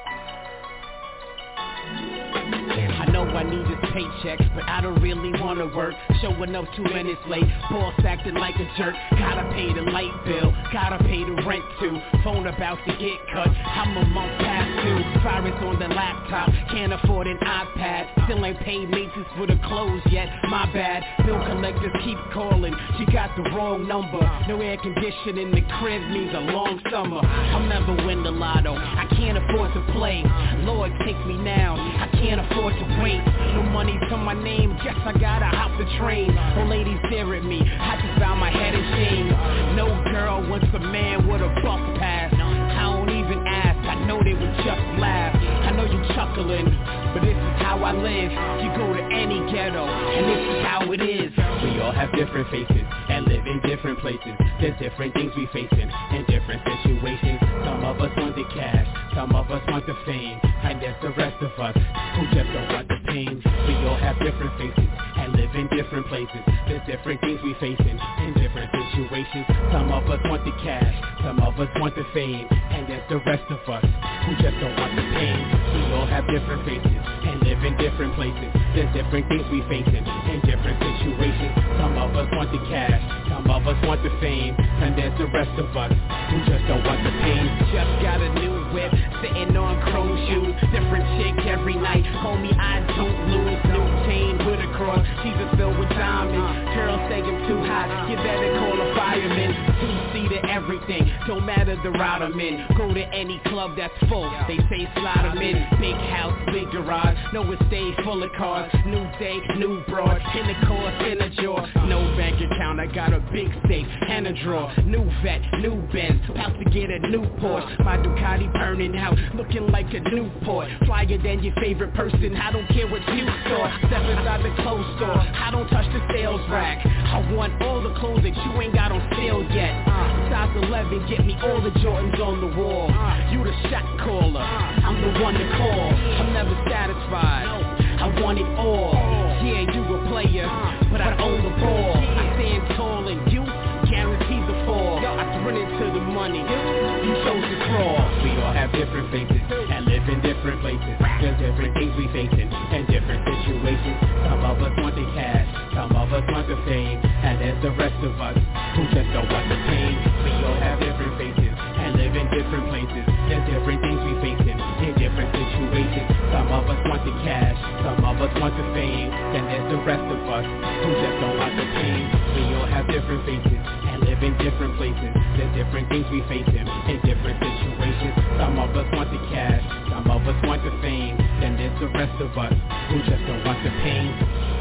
I know I need his paychecks, but I don't really wanna work. Showing up 2 minutes late, boss acting like a jerk. Gotta pay the light bill, gotta pay the rent too. Phone about to get cut, I'm a month past due. Virus on the laptop, can't afford an iPad. Still ain't paid maintenance for the clothes yet, my bad. Bill collectors keep calling, she got the wrong number. No air conditioning in the crib means a long summer. I'll never win the lotto, I can't afford to play. Lord take me now, I can't afford to wait. No money to my name, guess I gotta hop the train. Oh ladies stare at me, I just bow my head in shame. No girl wants a man with a buck pass. I don't even ask, I know they would just laugh. I know you chuckling, but this is how I live. You go to any ghetto, and this is how it is. We all have different faces, and live in different places. There's different things we facing, in different situations. Some of us want the cash, some of us want the fame. And there's the rest of us, who just don't want the pain. We all have different faces, and live in different places. There's different things we facing, in different situations. Some of us want the cash, some of us want the fame. And there's the rest of us, who just don't want the pain. We all have different faces, and live in different places. There's different things we facing, in different situations. Some of us want the cash, some of us want the fame. And there's the rest of us, who just don't want the pain. Just got a new whip, sitting on chrome shoes. Different chick every night, homie I don't lose. New chain with a cross, she's filled with diamonds. Girls say I'm too hot, you better call a fireman. 2-seater everything, don't matter the route I'm in. Go to any club that's full, they say slide them in. Big house, big garage, know it stays full of cars. New day, new broad, in the course, in a jaw. No bank account, I got a big safe and a drawer. New vet, new Benz, about to get a new Porsche. My Ducati burning out, looking like a Newport. Flyer than your favorite person, I don't care what you saw. Step inside the clothes store, I don't touch the sales rack. I want all the clothes that you ain't got on sale yet. Size 11, get me all the Jordans on the wall. You the shot caller, I'm the one to call. I'm never satisfied, I want it all. Yeah, you a player, but I own the ball. I stand tall and you guaranteed the fall. I run into the money, you chose to crawl. We all have different faces, and live in different places. There's different things we facing, and different situations. Some of us want the cash, some of us want the fame. And there's the rest of us, who just don't want the pain. We all have different faces, and live in different places. There's different things we facing, in different situations. Some of us want the cash, some of us want the fame. Then there's the rest of us, who just don't want the pain. We all have different faces, and live in different places. There's different things we facing, in different situations. Some of us want the cash, some of us want the fame. Then there's the rest of us, who just don't want the pain.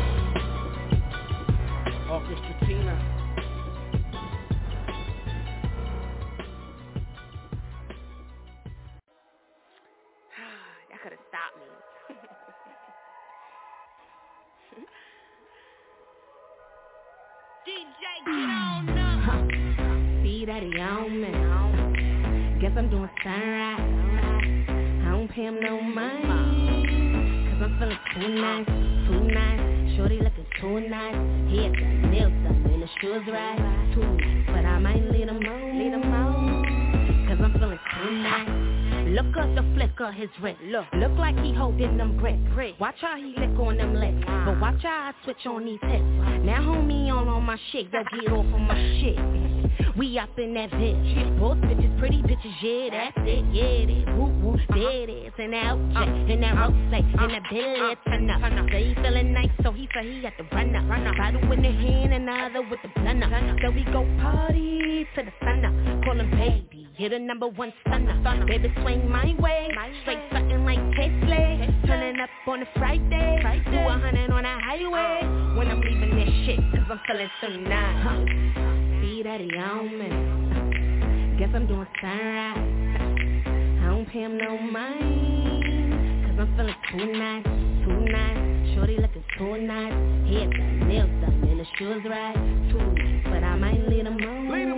Orchestra Tina. That could have stopped me. DJ, get on up. See that he on me. Guess I'm doing sunrise. I don't pay him no money, cause I'm feeling too nice, too nice. Shorty looking too nice. He had the nails done and the shoes right. Too nice, but I might lead him on, cause I'm feeling too nice. Look up the flick of his wrist. Look like he holding them grits. Watch how he lick on them lips, but watch how I switch on these hips. Now homie on my shit, yo get off on my shit. We up in that bitch. Both bitches, pretty bitches, yeah, that's it. Yeah, it is. Woo woo, there it is. And that OJ, and that rose, and that Billy, turn up. Say he feeling nice, so he said he had to run up. Bottle in the hand, and the other with the blunt up. So we go party to the sun up. Call him baby, you're the number one stunner. Baby swing my way, straight something like Tesla. Turning up on a Friday, do 100 on a highway. When I'm leaving this shit, cause I'm feeling so nice. See that he on me. Guess I'm doing sunrise. I don't pay him no mind, cause I'm feeling too nice, too nice. Shorty looking too nice. He had the nails done and the shoes right. Too nice, but I might lead him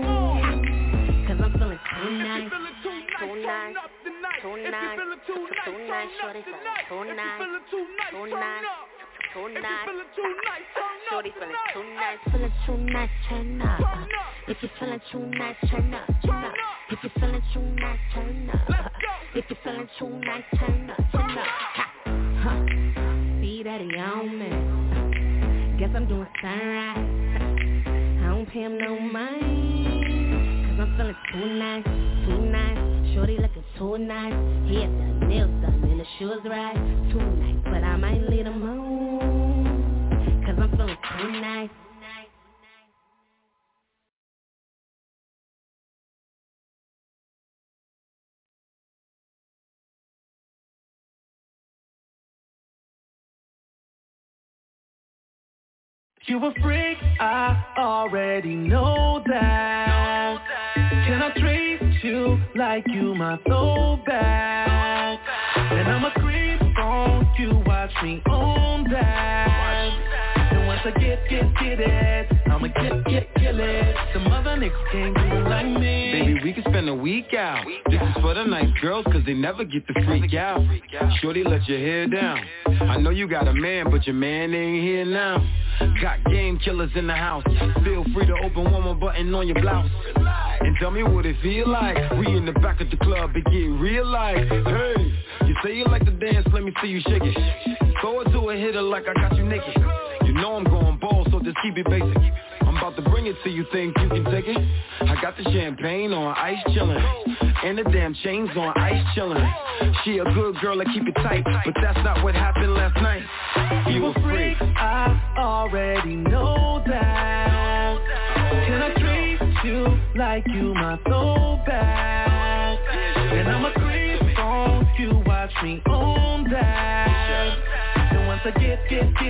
on, cause I'm feeling too nice. Too nice, too nice, too nice, shorty feeling too nice, too nice, too nice, shorty feeling too nice, turn up. If you're feeling too nice, turn up. If you're feeling too nice, turn up. If you're feeling too nice, turn up. See that he on me. Guess I'm doing sunrise. I don't pay him no mind, cause I'm feeling too nice, too nice. Shorty looking too nice. He had the nails done and the shoes right. Too nice, but I might lead him home, cause I'm feeling too nice. You a freak, I already know that. Can I treat you like you my throwback? And I'ma creep on you, watch me own that. And once I get it, I'ma kill it. Some other niggas can't do it like me. Baby, we can spend a week out. This is for the nice girls, cause they never get to freak out. Shorty, let your hair down. I know you got a man, but your man ain't here now. Got game killers in the house. Feel free to open one more button on your blouse and tell me what it feel like. We in the back of the club, it get real like. Hey, you say you like to dance, let me see you shake it. Throw it to a hitter like I got you naked. You know I'm going ball, so just keep it basic. I'm about to bring it to you, think you can take it? I got the champagne on ice chillin', and the damn chains on ice chillin'. She a good girl, I keep it tight, but that's not what happened last night. You a freak, I already know that. Can I treat you like you my throwback? And I'ma creep on you, watch me own that. And once I get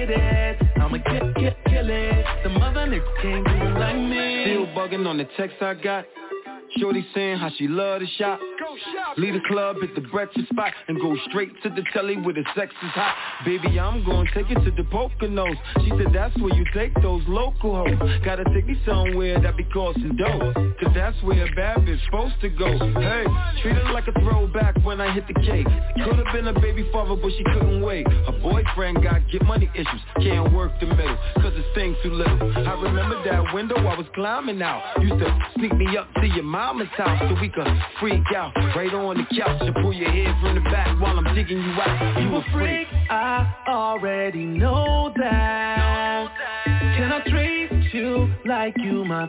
it, I'ma kill it. Some other niggas can't do it like me. Still bugging on the text I got. Shorty saying how she love to shop. Leave the club, hit the breakfast spot, and go straight to the telly where the sex is hot. Baby, I'm gonna take it to the Poconos. She said that's where you take those local hoes. Gotta take me somewhere that be costing dough, cause that's where a bad bitch supposed to go. Hey, treat her like a throwback when I hit the cake. Could've been a baby father, but she couldn't wait. Her boyfriend got get money issues, can't work the middle, cause it's thing too little. I remember that window I was climbing out. Used to sneak me up to your mama's house so we could freak out right on the couch and pull your head from the back while I'm digging you out. You a freak, I already know that. Can I treat you like you my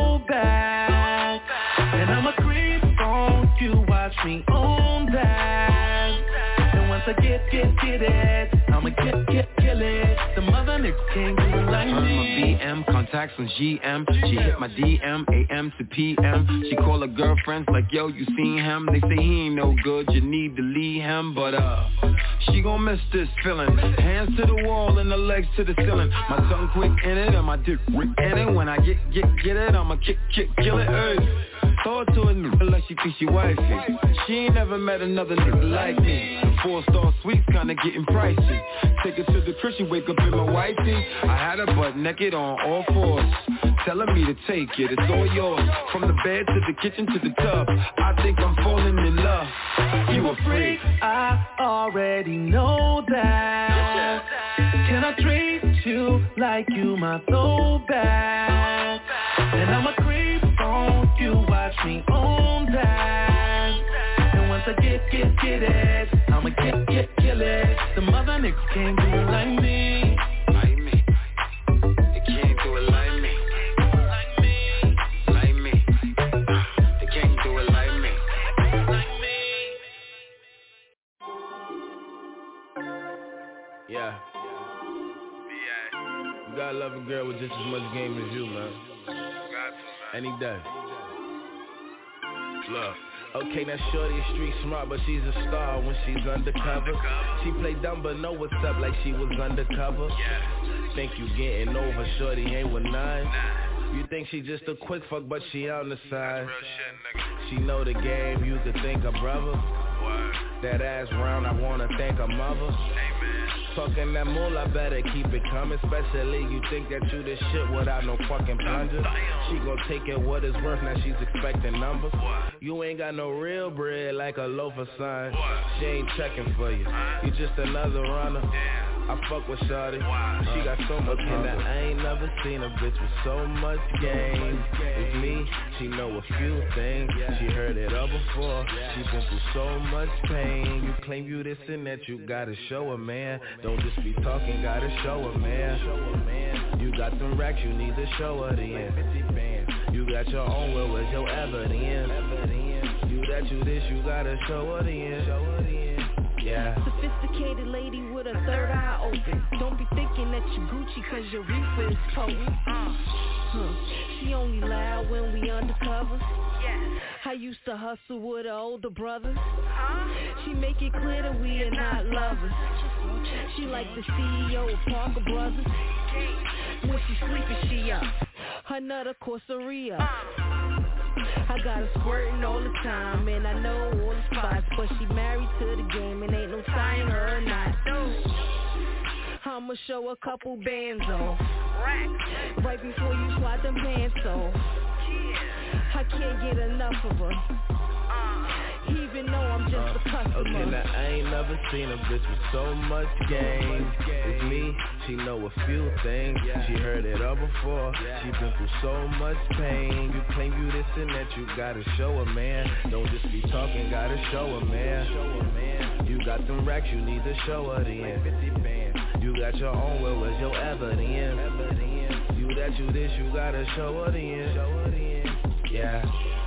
throwback? And I'ma creep on you, watch me own that. And once I get it, I'ma kill it. Some other niggas can't do it like me. Turn my BM, contacts on GM. She hit my DM, AM to PM. She call her girlfriends like, yo, you seen him? They say he ain't no good, you need to leave him. But she gon' miss this feeling. Hands to the wall and the legs to the ceiling. My tongue quick in it and my dick in it. When I get it, I'ma kill it. Hey. thought to admit like she thinks she wifey. She ain't never met another nigga like me. 4-star suites kinda getting pricey. Take her to the crib, she wake up in my wifey. I had her butt naked on all fours, telling me to take it, it's all yours. From the bed to the kitchen to the tub, I think I'm falling in love. You a freak, I already know that. Can I treat you like you my throwback? And I'm a creep on you, watch me own that. And once I get it, I'ma kill it. The mother niggas can't do it like me. Like me. They can't do it like me. Like me. They can't do it like me. Yeah. You gotta love a girl with just as much game as you, man. Any day. Look. Okay, now shorty is street smart, but she's a star when she's undercover. She play dumb but know what's up like she was undercover. Think you getting over, shorty ain't with none. You think she just a quick fuck, but she on the side. She know the game, you could think her brother. That ass round, I wanna thank her mother. Talking that moolah, better keep it coming. Especially you think that you the shit without no fucking plunger. She gon' take it what it's worth, now she's expecting numbers. You ain't got no real bread like a loafer sign. She ain't checking for you, you just another runner. I fuck with shawty, she got so much hunger. I ain't never seen a bitch with so much game. With me, she know a few things. She heard it all before, she been through so much pain. You claim you this and that, you gotta show her, man. Don't just be talking, gotta show her, man. You got them racks, you need to show her the end. You got your own will, where's your evidence? You that you this, you gotta show her the end. Yeah. Sophisticated lady with a third eye open. Don't be thinking that you Gucci cause your reefer is potent. She only loud when we undercover. I used to hustle with her older brothers. She make it clear that we are not lovers. She like the CEO of Parker Brothers. When she sleeping, she up. Her nut, of course, a re-up. I got her squirting all the time, and I know all the spots, but she married to the game, and ain't no tying her or not. I'ma show a couple bands off, right before you slide them pants off. I can't get enough of her, even though I'm just a customer. Okay, now I ain't never seen a bitch with so much game. With me, she know a few things. She heard it all before, she been through so much pain. You claim you this and that, you gotta show her, man. Don't just be talking, gotta show her, man. You got them racks, you need to show her the end. You got your own will, where's your evidence? You that you this, you gotta show her the end. Yeah.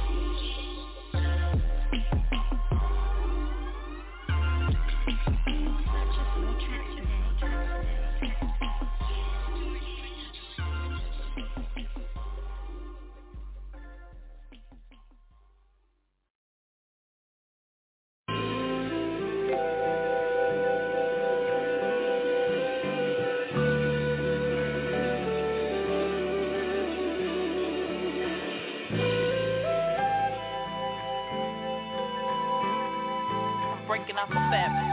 Breaking off a family.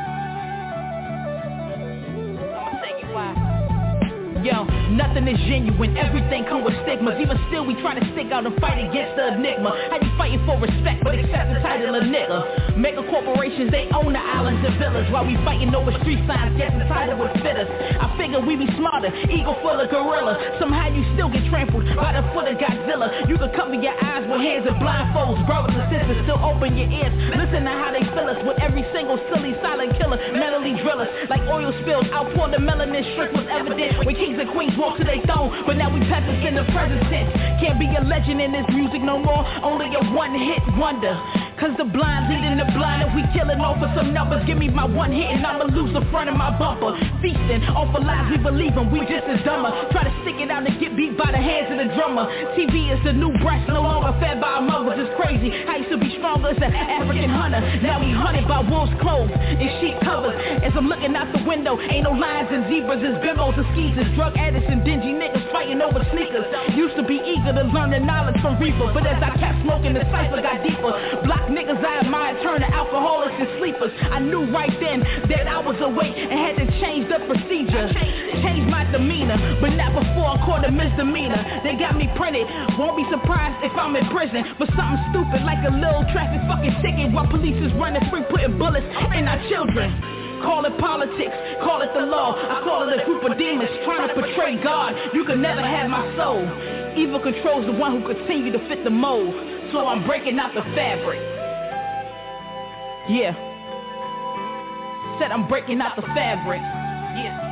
I'ma tell you why. Yo, nothing is genuine, everything come with stigmas. Even still we try to stick out and fight against the enigma. How you fighting for respect but accept the title of nigga? Mega corporations, they own the islands and villas, while we fighting over street signs, guess the title would fit us. I figure we be smarter, ego full of gorilla. Somehow you still get trampled by the foot of Godzilla. You can cover your eyes with hands and blindfolds. Brothers and sisters, still open your ears. Listen to how they fill us with every single silly silent killer. Mentally drill us like oil spills. Outpour the melanin strip was evident when kings and queens walk to their throne. But now we peasants in the present tense. Can't be a legend in this music no more. Only a one-hit wonder. Cause the blind leading the blind, and we killing off for some numbers. Give me my one hit and I'ma lose the front of my bumper. Feasting off of lies we believe in, we just as dumber. Try to stick it out and get beat by the hands of the drummer. TV is the new breast, no longer fed by our mothers. It's crazy, I used to be stronger as an African hunter. Now we hunted by wolves' clothes and sheep covers. And as I'm looking out the window. Ain't no lions and zebras, it's bimbos and skeezers, drug addicts and dingy niggas fighting over sneakers. Used to be eager to learn the knowledge from Reaper, but as I kept smoking, the cipher got deeper. Block niggas I admired turn to alcoholics and sleepers. I knew right then that I was awake and had to change the procedure. Change my demeanor, but not before I caught a misdemeanor. They got me printed, won't be surprised if I'm in prison for something stupid like a little traffic fucking ticket while police is running free putting bullets in our children. Call it politics, call it the law, I call it a group of demons trying to portray God. You can never have my soul. Evil controls the one who continue to fit the mold. So I'm breaking out the fabric. Yeah. Said I'm breaking out the fabric. Yeah.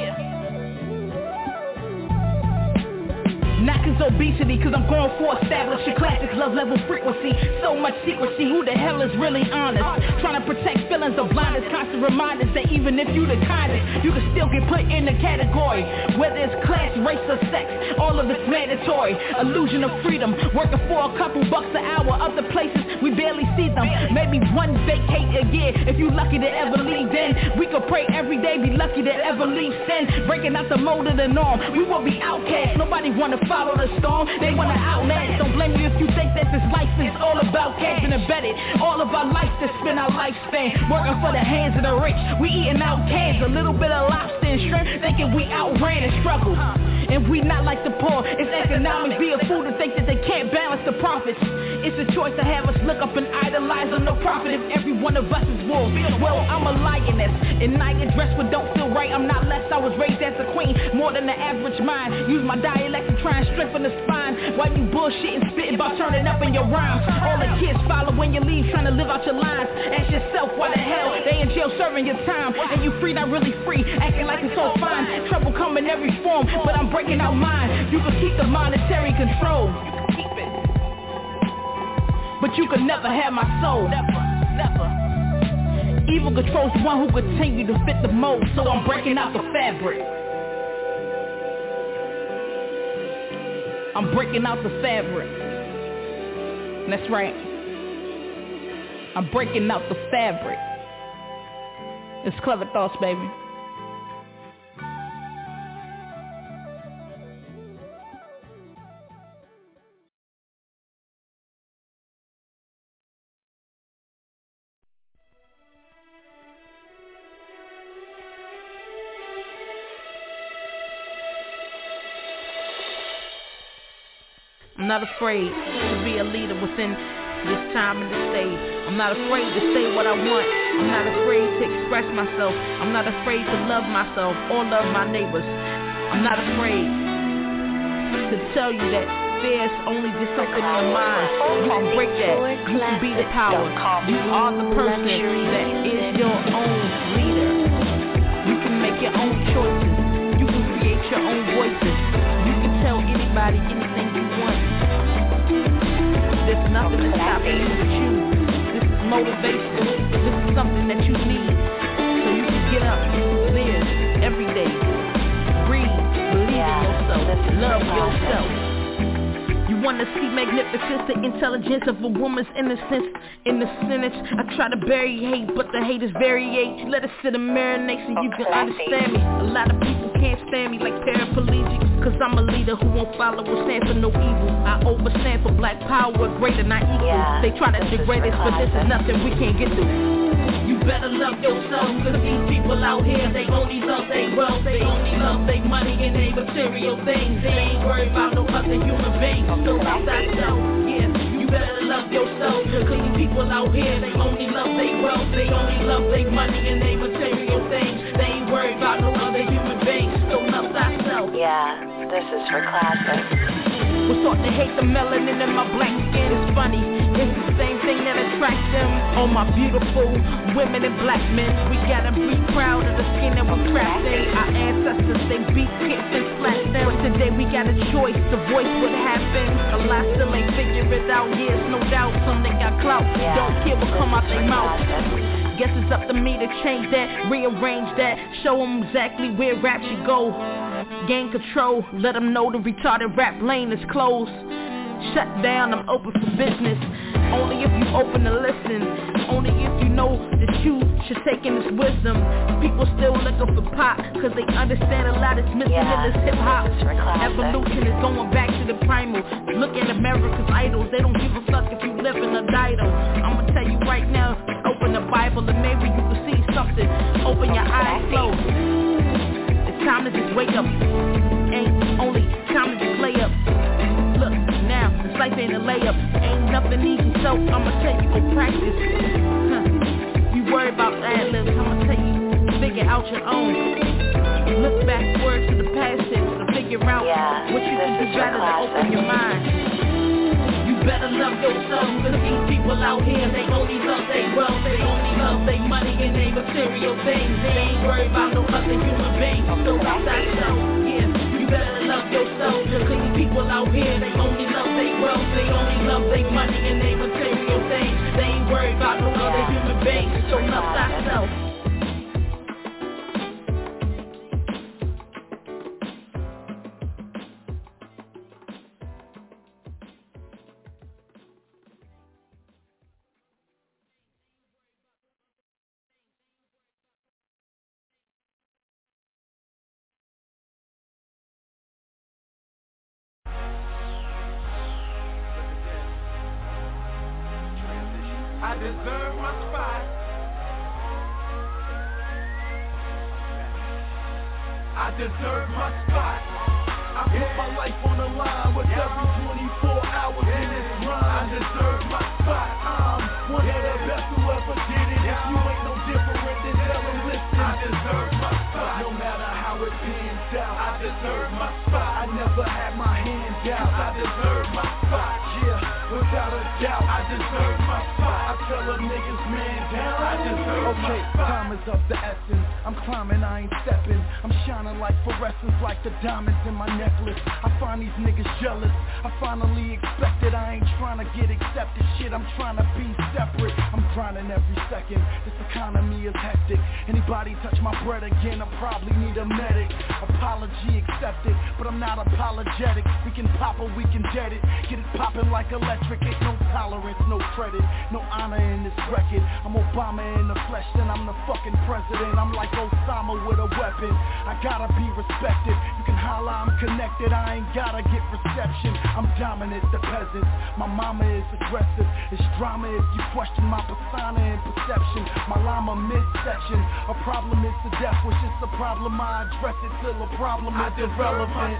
Not cause obesity, cause I'm going for establishing classics, love level frequency. So much secrecy, who the hell is really honest? Trying to protect feelings of blindness, constant reminders that even if you the kindest, you can still get put in a category. Whether it's class, race, or sex, all of it's mandatory. Illusion of freedom, working for a couple bucks an hour. Other places, we barely see them. Maybe one vacate a year, if you lucky to ever leave. Then we could pray every day, be lucky to ever leave sin. Breaking out the mold of the norm, we won't be outcasts. Nobody wanna follow the storm, they wanna outlast. Don't blame me if you think that this life is all about cash and embedded. All of our life to spend our lifespan working for the hands of the rich. We eating out cans, a little bit of lobster and shrimp, thinking we outran and struggled. And we not like the poor, it's economic. Be a fool to think that they can't balance the profits. It's a choice to have us look up and idolize on no profit if every one of us is wolf. Well, I'm a lioness, and I get dressed what don't feel right. I'm not less, I was raised as a queen, more than the average mind. Use my dialect to try and strengthen the spine. While you bullshitting, spitting about turning up in your rhymes. All the kids follow when you leave, trying to live out your lines. Ask yourself why the hell they in jail serving your time, and you free, not really free, acting like it's all fine. Trouble come in every form, but I'm breaking out mine. You can keep the monetary control, you can keep it, but you can never have my soul. Never. Evil controls the one who continue to fit the mold, so I'm breaking out the fabric. I'm breaking out the fabric. That's right. I'm breaking out the fabric. It's Clever Thoughts, baby. I'm not afraid to be a leader within this time and this stage. I'm not afraid to say what I want. I'm not afraid to express myself. I'm not afraid to love myself or love my neighbors. I'm not afraid to tell you that fear's only just something in your mind. You can break that. You can be the power. You are the person that is your own leader. You can make your own choices. You can create your own voices. You can tell anybody anything you want. There's nothing that's stopping you to choose. This is motivation. This is something that you need. So you can get up, live every day. Breathe, believe in yourself, love yourself. You wanna see magnificence, the intelligence of a woman's innocence. In the sentence, I try to bury hate, but the hate is variate. Let it sit and marinate so you can understand me. A lot of people can't stand me like paraplegics, cause I'm a leader who won't follow or stand for no evil. I overstand for black power, greater, not equal. They try to degrade us, but this is nothing we can't get through. You better love yourself, cause these people out here, they only love their wealth, they only love their money and their material things. They ain't worried about no other human beings. So love thyself, yeah, you better love yourself, cause these people out here, they only love their wealth, they only love their money and their material things. They ain't worried about no other human beings. So love thyself. Yeah, this is for classics. Was taught to hate the melanin in my black skin. It's funny, it's the same thing that attracts them. All my beautiful women and black men, we gotta be proud of the skin that we're trapped in. Our ancestors, they beat, kicked, and slapped them. But today we got a choice to voice what happened. A lot still ain't figure it out, yes, no doubt. Some they got clout, don't care what come out their mouth. Guess it's up to me to change that, rearrange that, show them exactly where rap should go. Gain control, let them know the retarded rap lane is closed. Shut down, I'm open for business. only if you open to listen. Only if you know that you should take in this wisdom. People still looking for pop, cause they understand a lot is missing in this hip-hop. Evolution is going back to the primal. Look at America's idols, they don't give a fuck if you live in a dido. I'ma tell you right now, open the Bible and maybe you can see something. Open your eyes closed. It's time to just wake up. Ain't only time to just lay up. Look, now, this life ain't a layup. Ain't nothing easy, so I'ma tell you go practice. You worry about ad-libs, I'ma tell you figure out your own. Look backwards to the past shit to figure out what you can do better to open your mind. You better love yourself, cause these people out here, they only love their wealth, they only love their money and their material things. They ain't worried about no other human being. So love thyself, you better love yourself, cause these people out here, they only love their wealth, they only love their money and their material things. They ain't worried about no other human being. So love thyself. I deserve my spot. I deserve my spot. I put my life on the line with every 24 hours in this run. I deserve my spot. I'm one of the best who ever did it. If you ain't no different, then tell them listen. I deserve my spot. No matter how it pans out, I deserve my spot. I never had my hand out. I deserve my spot. Yeah, without a doubt, I deserve my spot. I tell them niggas, man down, I deserve my spot. Time is of the essence. I'm climbing, I ain't stepping. I'm shining like fluorescence, like the diamonds in my necklace. I find these niggas jealous. I finally expected. I ain't trying to get accepted. Shit, I'm trying to be separate. I'm grinding every second. This economy is hectic. Anybody touch my bread again, I probably need a medic. Apology accepted, but I'm not apologetic. We can pop or we can dead it. Get it popping like electric. Ain't no tolerance, no credit, no honor in this record. I'm Obama in the flesh, then I'm the fucking president. I'm like Osama with a weapon. I gotta be respected. You can holler, I'm connected. I ain't gotta get reception. I'm dominant, the peasants. My mama is aggressive. It's drama if you question my persona and perception. My llama midsection. A problem is the death, which is the problem. I address it till a problem is irrelevant.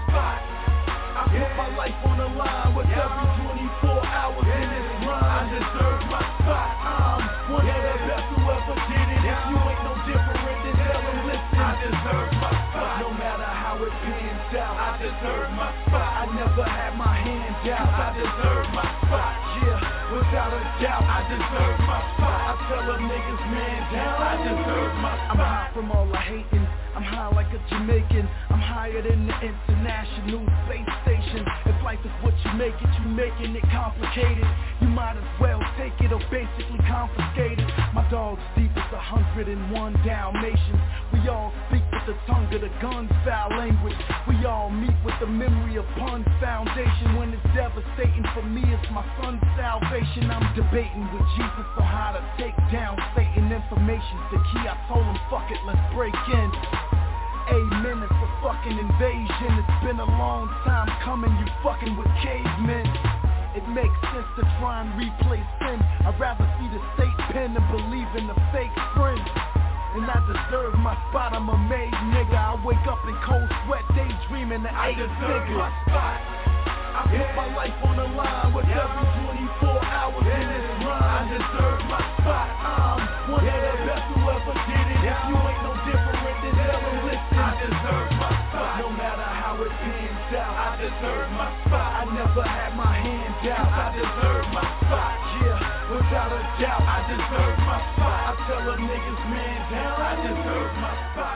I put my life on the line with every 24 hours in this run. I deserve my spot. I'm one of the best who ever did it. If you ain't no different, then tell them listen. I deserve my spot. No matter how it pans out, I deserve my spot. I never had my hand out. I deserve my spot. Yeah, without a doubt, I deserve my spot. I tell them niggas, man down, I deserve my spot. I'm high from all the hating. I'm high like a Jamaican. I'm higher than the International Space Station. If life is what you make it, you making it complicated. You might as well take it or basically confiscate it. My dog's deep as 101 Dalmatians. We all speak with the tongue of the gun foul language. We all meet with the memory of pun foundation. When it's devastating for me, it's my son's salvation. I'm debating with Jesus on how to take down Satan. Information's the key. I told him, fuck it, let's break in. Amen, it's a fucking invasion. It's been a long time coming, you fucking with cavemen. It makes sense to try and replace sin. I'd rather see the state pen than believe in the fake friends. And I deserve my spot, I'm a made nigga. I wake up in cold sweat, daydreaming that I deserve my spot. I put my life on the line with every 24 hours in this run. I deserve my spot. I'm one of the best who ever did it. If you ain't no different, then tell them listen. I deserve my spot. No matter how it pans out, I deserve my spot. I never had my hand out. I deserve my spot. Yeah, without a doubt, I deserve my spot. I tell them niggas, man down, I deserve my spot.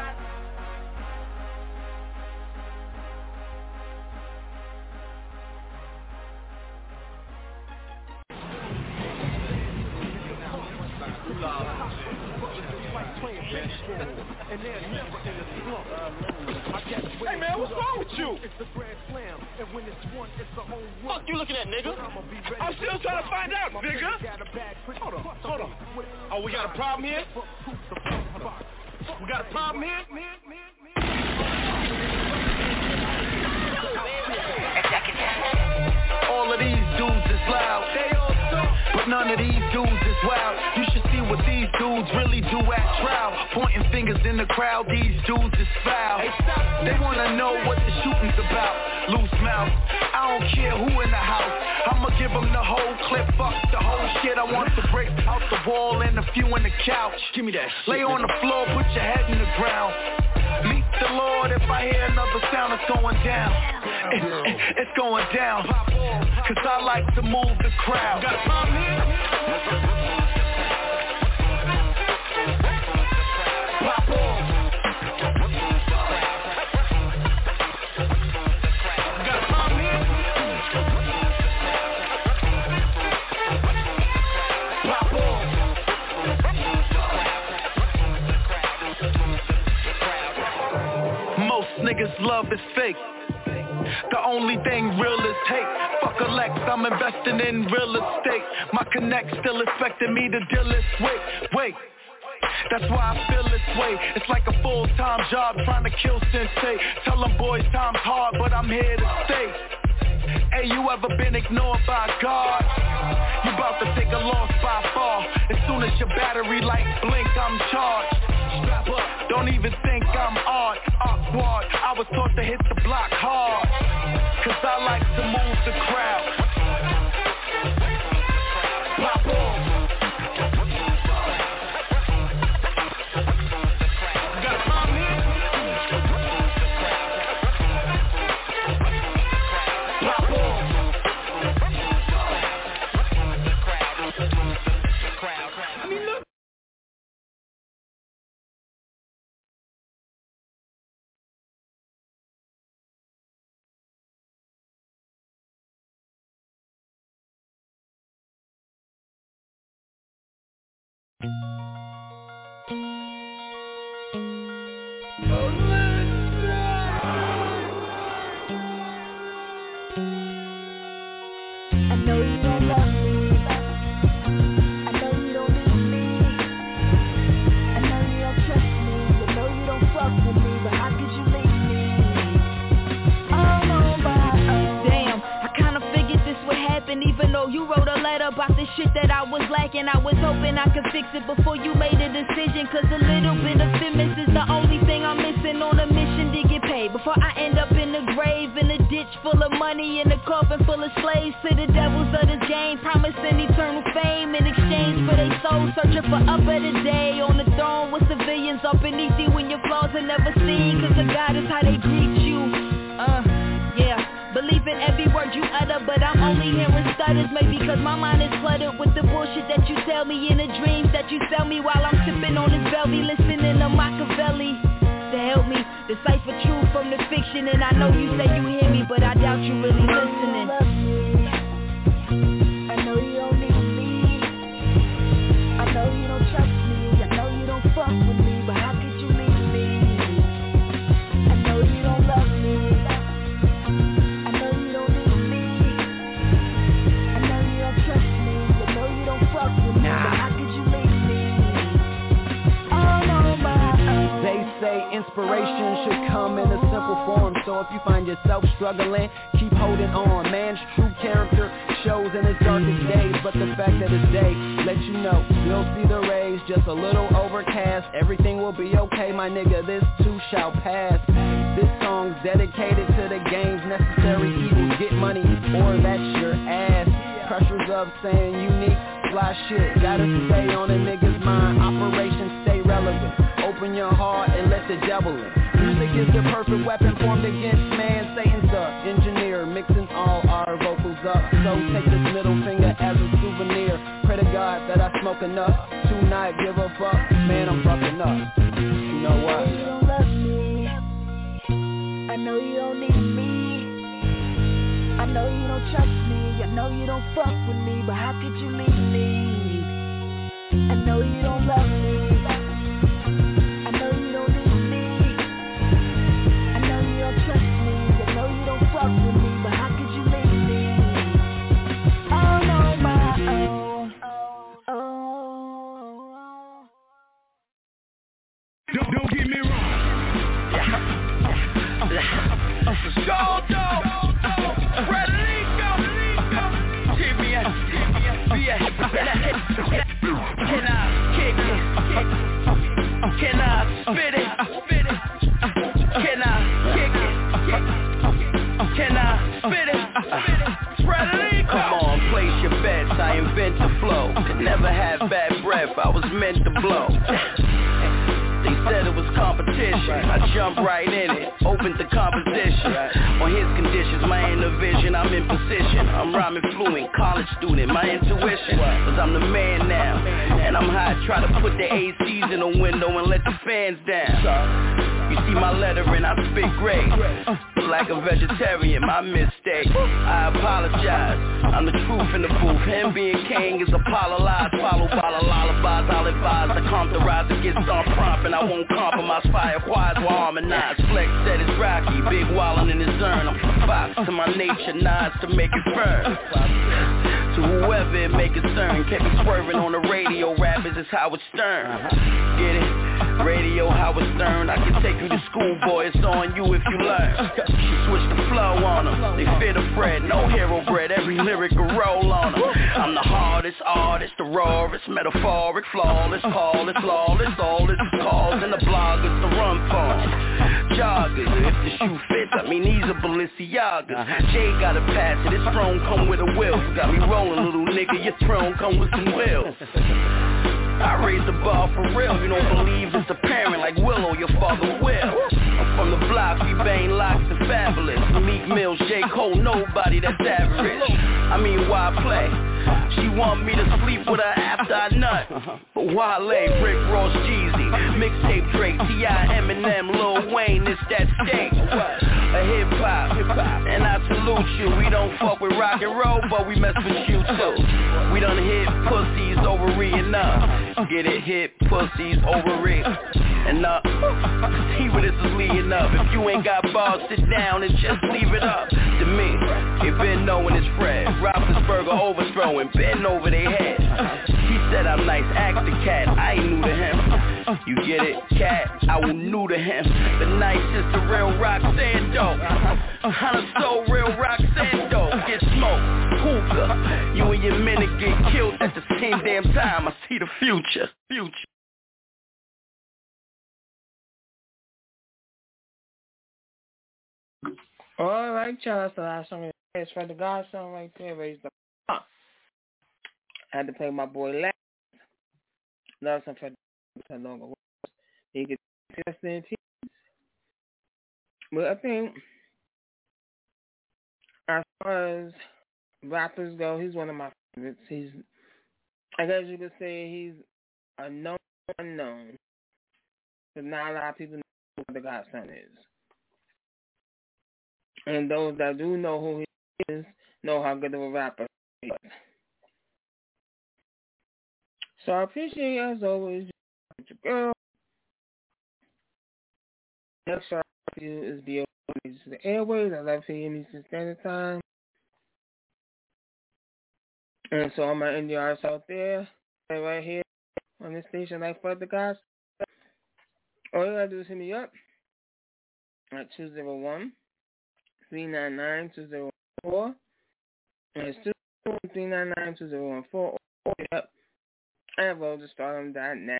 and they're never in the slump. Hey man, what's wrong with you? It's the grand slam, and when it's won, it's the home run. Fuck you looking at, nigga? I'm still trying to find out, nigga. Hold on. Oh, we got a problem here? We got a problem here? All of these dudes is loud, but none of these dudes is wild. You should see what these dudes really do at trial. Pointing fingers in the crowd, these dudes is foul. They wanna know what the shooting's about. Loose mouth, I don't care who in the house. I'ma give them the whole clip, fuck the whole shit. I want the bricks out the wall and a few in the couch. Give me that shit. Lay on the floor, put your head in the ground. Meet the Lord, if I hear another sound, it's going down. It's going down. Cause I like to move the crowd. Got a problem here? Pop off. Got a problem here? Pop off. Most niggas' love is fake. The only thing real is hate. Fuck a Lex, I'm investing in real estate. My connect still expecting me to deal this wait. That's why I feel this way. It's like a full-time job trying to kill Sensei. Tell them boys time's hard, but I'm here to stay. Hey, you ever been ignored by God? You about to take a loss by far. As soon as your battery light blink, I'm charged. Strap up, don't even think I'm awkward. I was taught to hit the block hard. Cause I like to move the crowd. Pop off. Got a problem here? Pop off. I mean, look. Shit that I was lacking, I was hoping I could fix it before you made a decision. Cause a little bit of feminist is the only thing I'm missing on a mission to get paid. Before I end up in the grave, in a ditch full of money, in a coffin full of slaves to the devils of this game, promising eternal fame in exchange for their souls, searching for a better day on the throne with civilians up beneath you when your flaws are never seen. Cause the God is how they greet you. Believe in every word you utter, but I'm only hearing stutters. Maybe cause my mind is cluttered with the bullshit that you tell me in the dreams that you sell me while I'm sipping on this Velvy, listening to Machiavelli to help me decipher truth from the fiction. And I know you say you hear me, but I doubt you really listening. I know you don't need me. I know you don't trust me. I know you don't fuck with me, but how could you leave me? I know you don't love me. Inspiration should come in a simple form. So if you find yourself struggling, keep holding on. Man's true character shows in his darkest days, but the fact that it's day lets you know you'll see the rays. Just a little overcast, everything will be okay, my nigga, this too shall pass. This song's dedicated to the game's necessary evils. Get money or that's your ass. Pressures of saying unique, fly shit, gotta stay on a nigga's mind. Operation stay relevant. Open your heart and let the devil in. Music is the perfect weapon formed against man. Satan's the engineer, mixing all our vocals up. So take this middle finger as a souvenir. Pray to God that I smoke enough to not give a fuck. Man, I'm fucking up. You know what? You don't love me. I know you don't need me. I know you don't trust me. I know you don't fuck with me, but how could you leave me? I know you don't love me. I know you don't need meant to blow. They said it was competition. I jumped right in it, opened the composition. On his conditions, my inner vision, I'm in position. I'm rhyming fluent, college student, my intuition. Cause I'm the man now, and I'm high, try to put the ACs in the window and let the fans down. You see my lettering, I spit great. But like a vegetarian, my mistake. I apologize, I'm the truth in the booth. Him being king is Apollo lies, followed by the lullabies. I'll advise to calm the rise against on prompt, and I won't compromise. Fire choirs will harmonize. Flex said it's Rocky, big wallin' in his urn. I'm Fox to my nature, nods to make it firm. To whoever it may concern, kept me swerving on the radio. Rappers is Howard Stern. Get it? Radio Howard Stern. I can take you to school, boy. It's on you if you learn. She switch the flow on them. They fear the Fred, no hero bread. Every lyric a roll on them. I'm the hardest artist, the rawest, metaphoric, flawless, flawless, lawless. All this is cause and the bloggers to run for 'em. Joggers, if the shoe fits, I mean these are Balenciagas. Jay gotta pass it. His throne come with a will. You got me rolling, little nigga. Your throne come with some wheels. I raise the bar for real. You don't believe it's apparent like Willow, your father will. I'm from the block, we bang locks and fabulous. Meek Mills, J. Cole, nobody that's average. I mean, why play? She want me to sleep with her after I nut. But Wale, Rick Ross, Jeezy, mixtape Drake, T.I., Eminem, Lil Wayne, it's that steak. A hip-hop, and I salute you. We don't fuck with rock and roll, but we mess with you too. We done hit pussies over enough. Get it, hit pussies over it. And see where this is leading up. If you ain't got balls, sit down and just leave it up to me. If been knowing it's Fred, Roethlisberger overthrowing, bend over their head. He said I'm nice, ask the cat, I ain't new to him. You get it, cat, I was new to him. The nicest, the real Roxanne dope. Hunter so real Roxanne dope. Get smoked, hookah. You and your men get killed at the same damn time. I see the future. Alright, y'all, so last song is for the God song right there, Raise the I had to play my boy Last. Love some for the longer words. He could just in peace. But I think as far as rappers go, he's one of my favorites. He's, I guess you could say he's a known unknown. But not a lot of people know what the Godson is. And those that do know who he is know how good of a rapper he is. So I appreciate, as always, your girl. Next show for you is the Airways. I love hearing Eastern Standard Time. And so all my indie artists out there, right here on this station, like for the guys, all you gotta do is hit me up at 201-399-2014. And it's 201-399-2014. Yep. And RoadToStardom.net.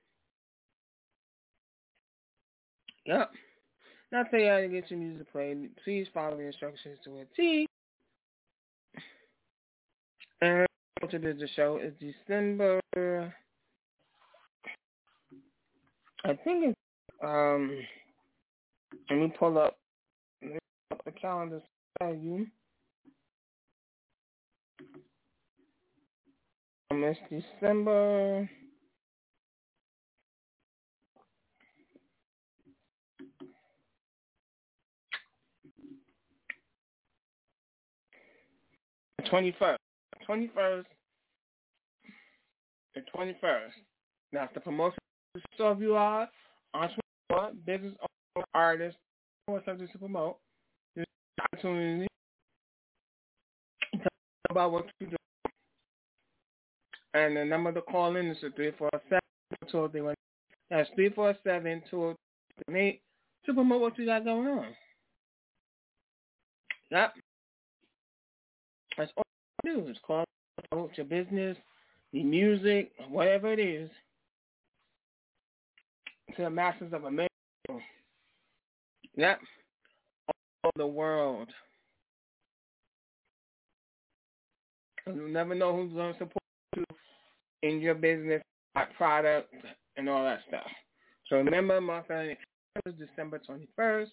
Yep. Now tell you how to get your music played. Please follow the instructions to a T. And the show is December. I think it's let me pull up the calendar to tell you. It's December. The 21st. That's the promotion. So if you are entrepreneur, business owner, artist, or something to promote, this opportunity to talk about what you do. And the number to call in is 347-201. That's 347-208 to promote what you got going on. Yep. That's all you do is call about your business, your music, whatever it is, to the masses of America. Yep. All over the world. And you'll never know who's going to support you in your business product and all that stuff. So remember, my family is December 21st.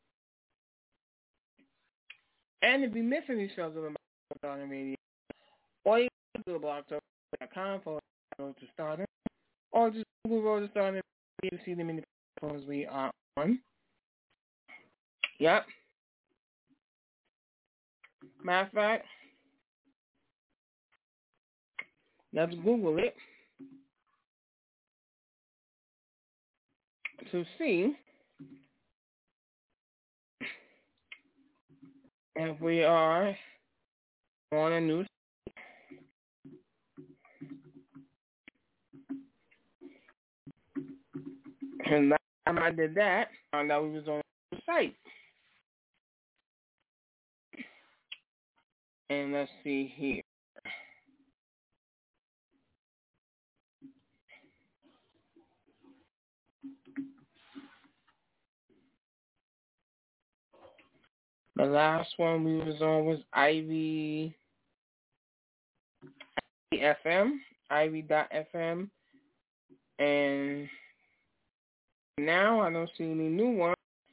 And if you miss any shows of on the radio, or you can go to blogtalk.com for Road to Stardom, or just Google Road to Stardom to see them in the platforms we are on. Yep. Matter of fact, let's Google it to see if we are on a new site. And last time I did that, I found out we was on a new site. And let's see here. The last one we was on was Ivy FM, Ivy.fm, and now I don't see any new ones.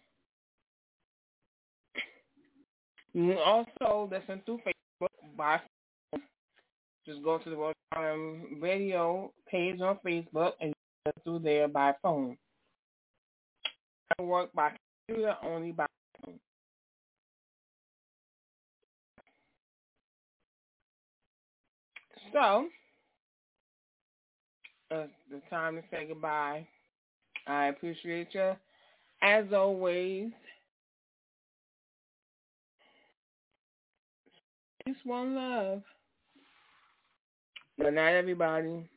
You can also listen through Facebook by phone. Just go to the radio page on Facebook and listen through there by phone. I work by computer, only by phone. So, it's the time to say goodbye. I appreciate you. As always, peace, one love. Good night, everybody.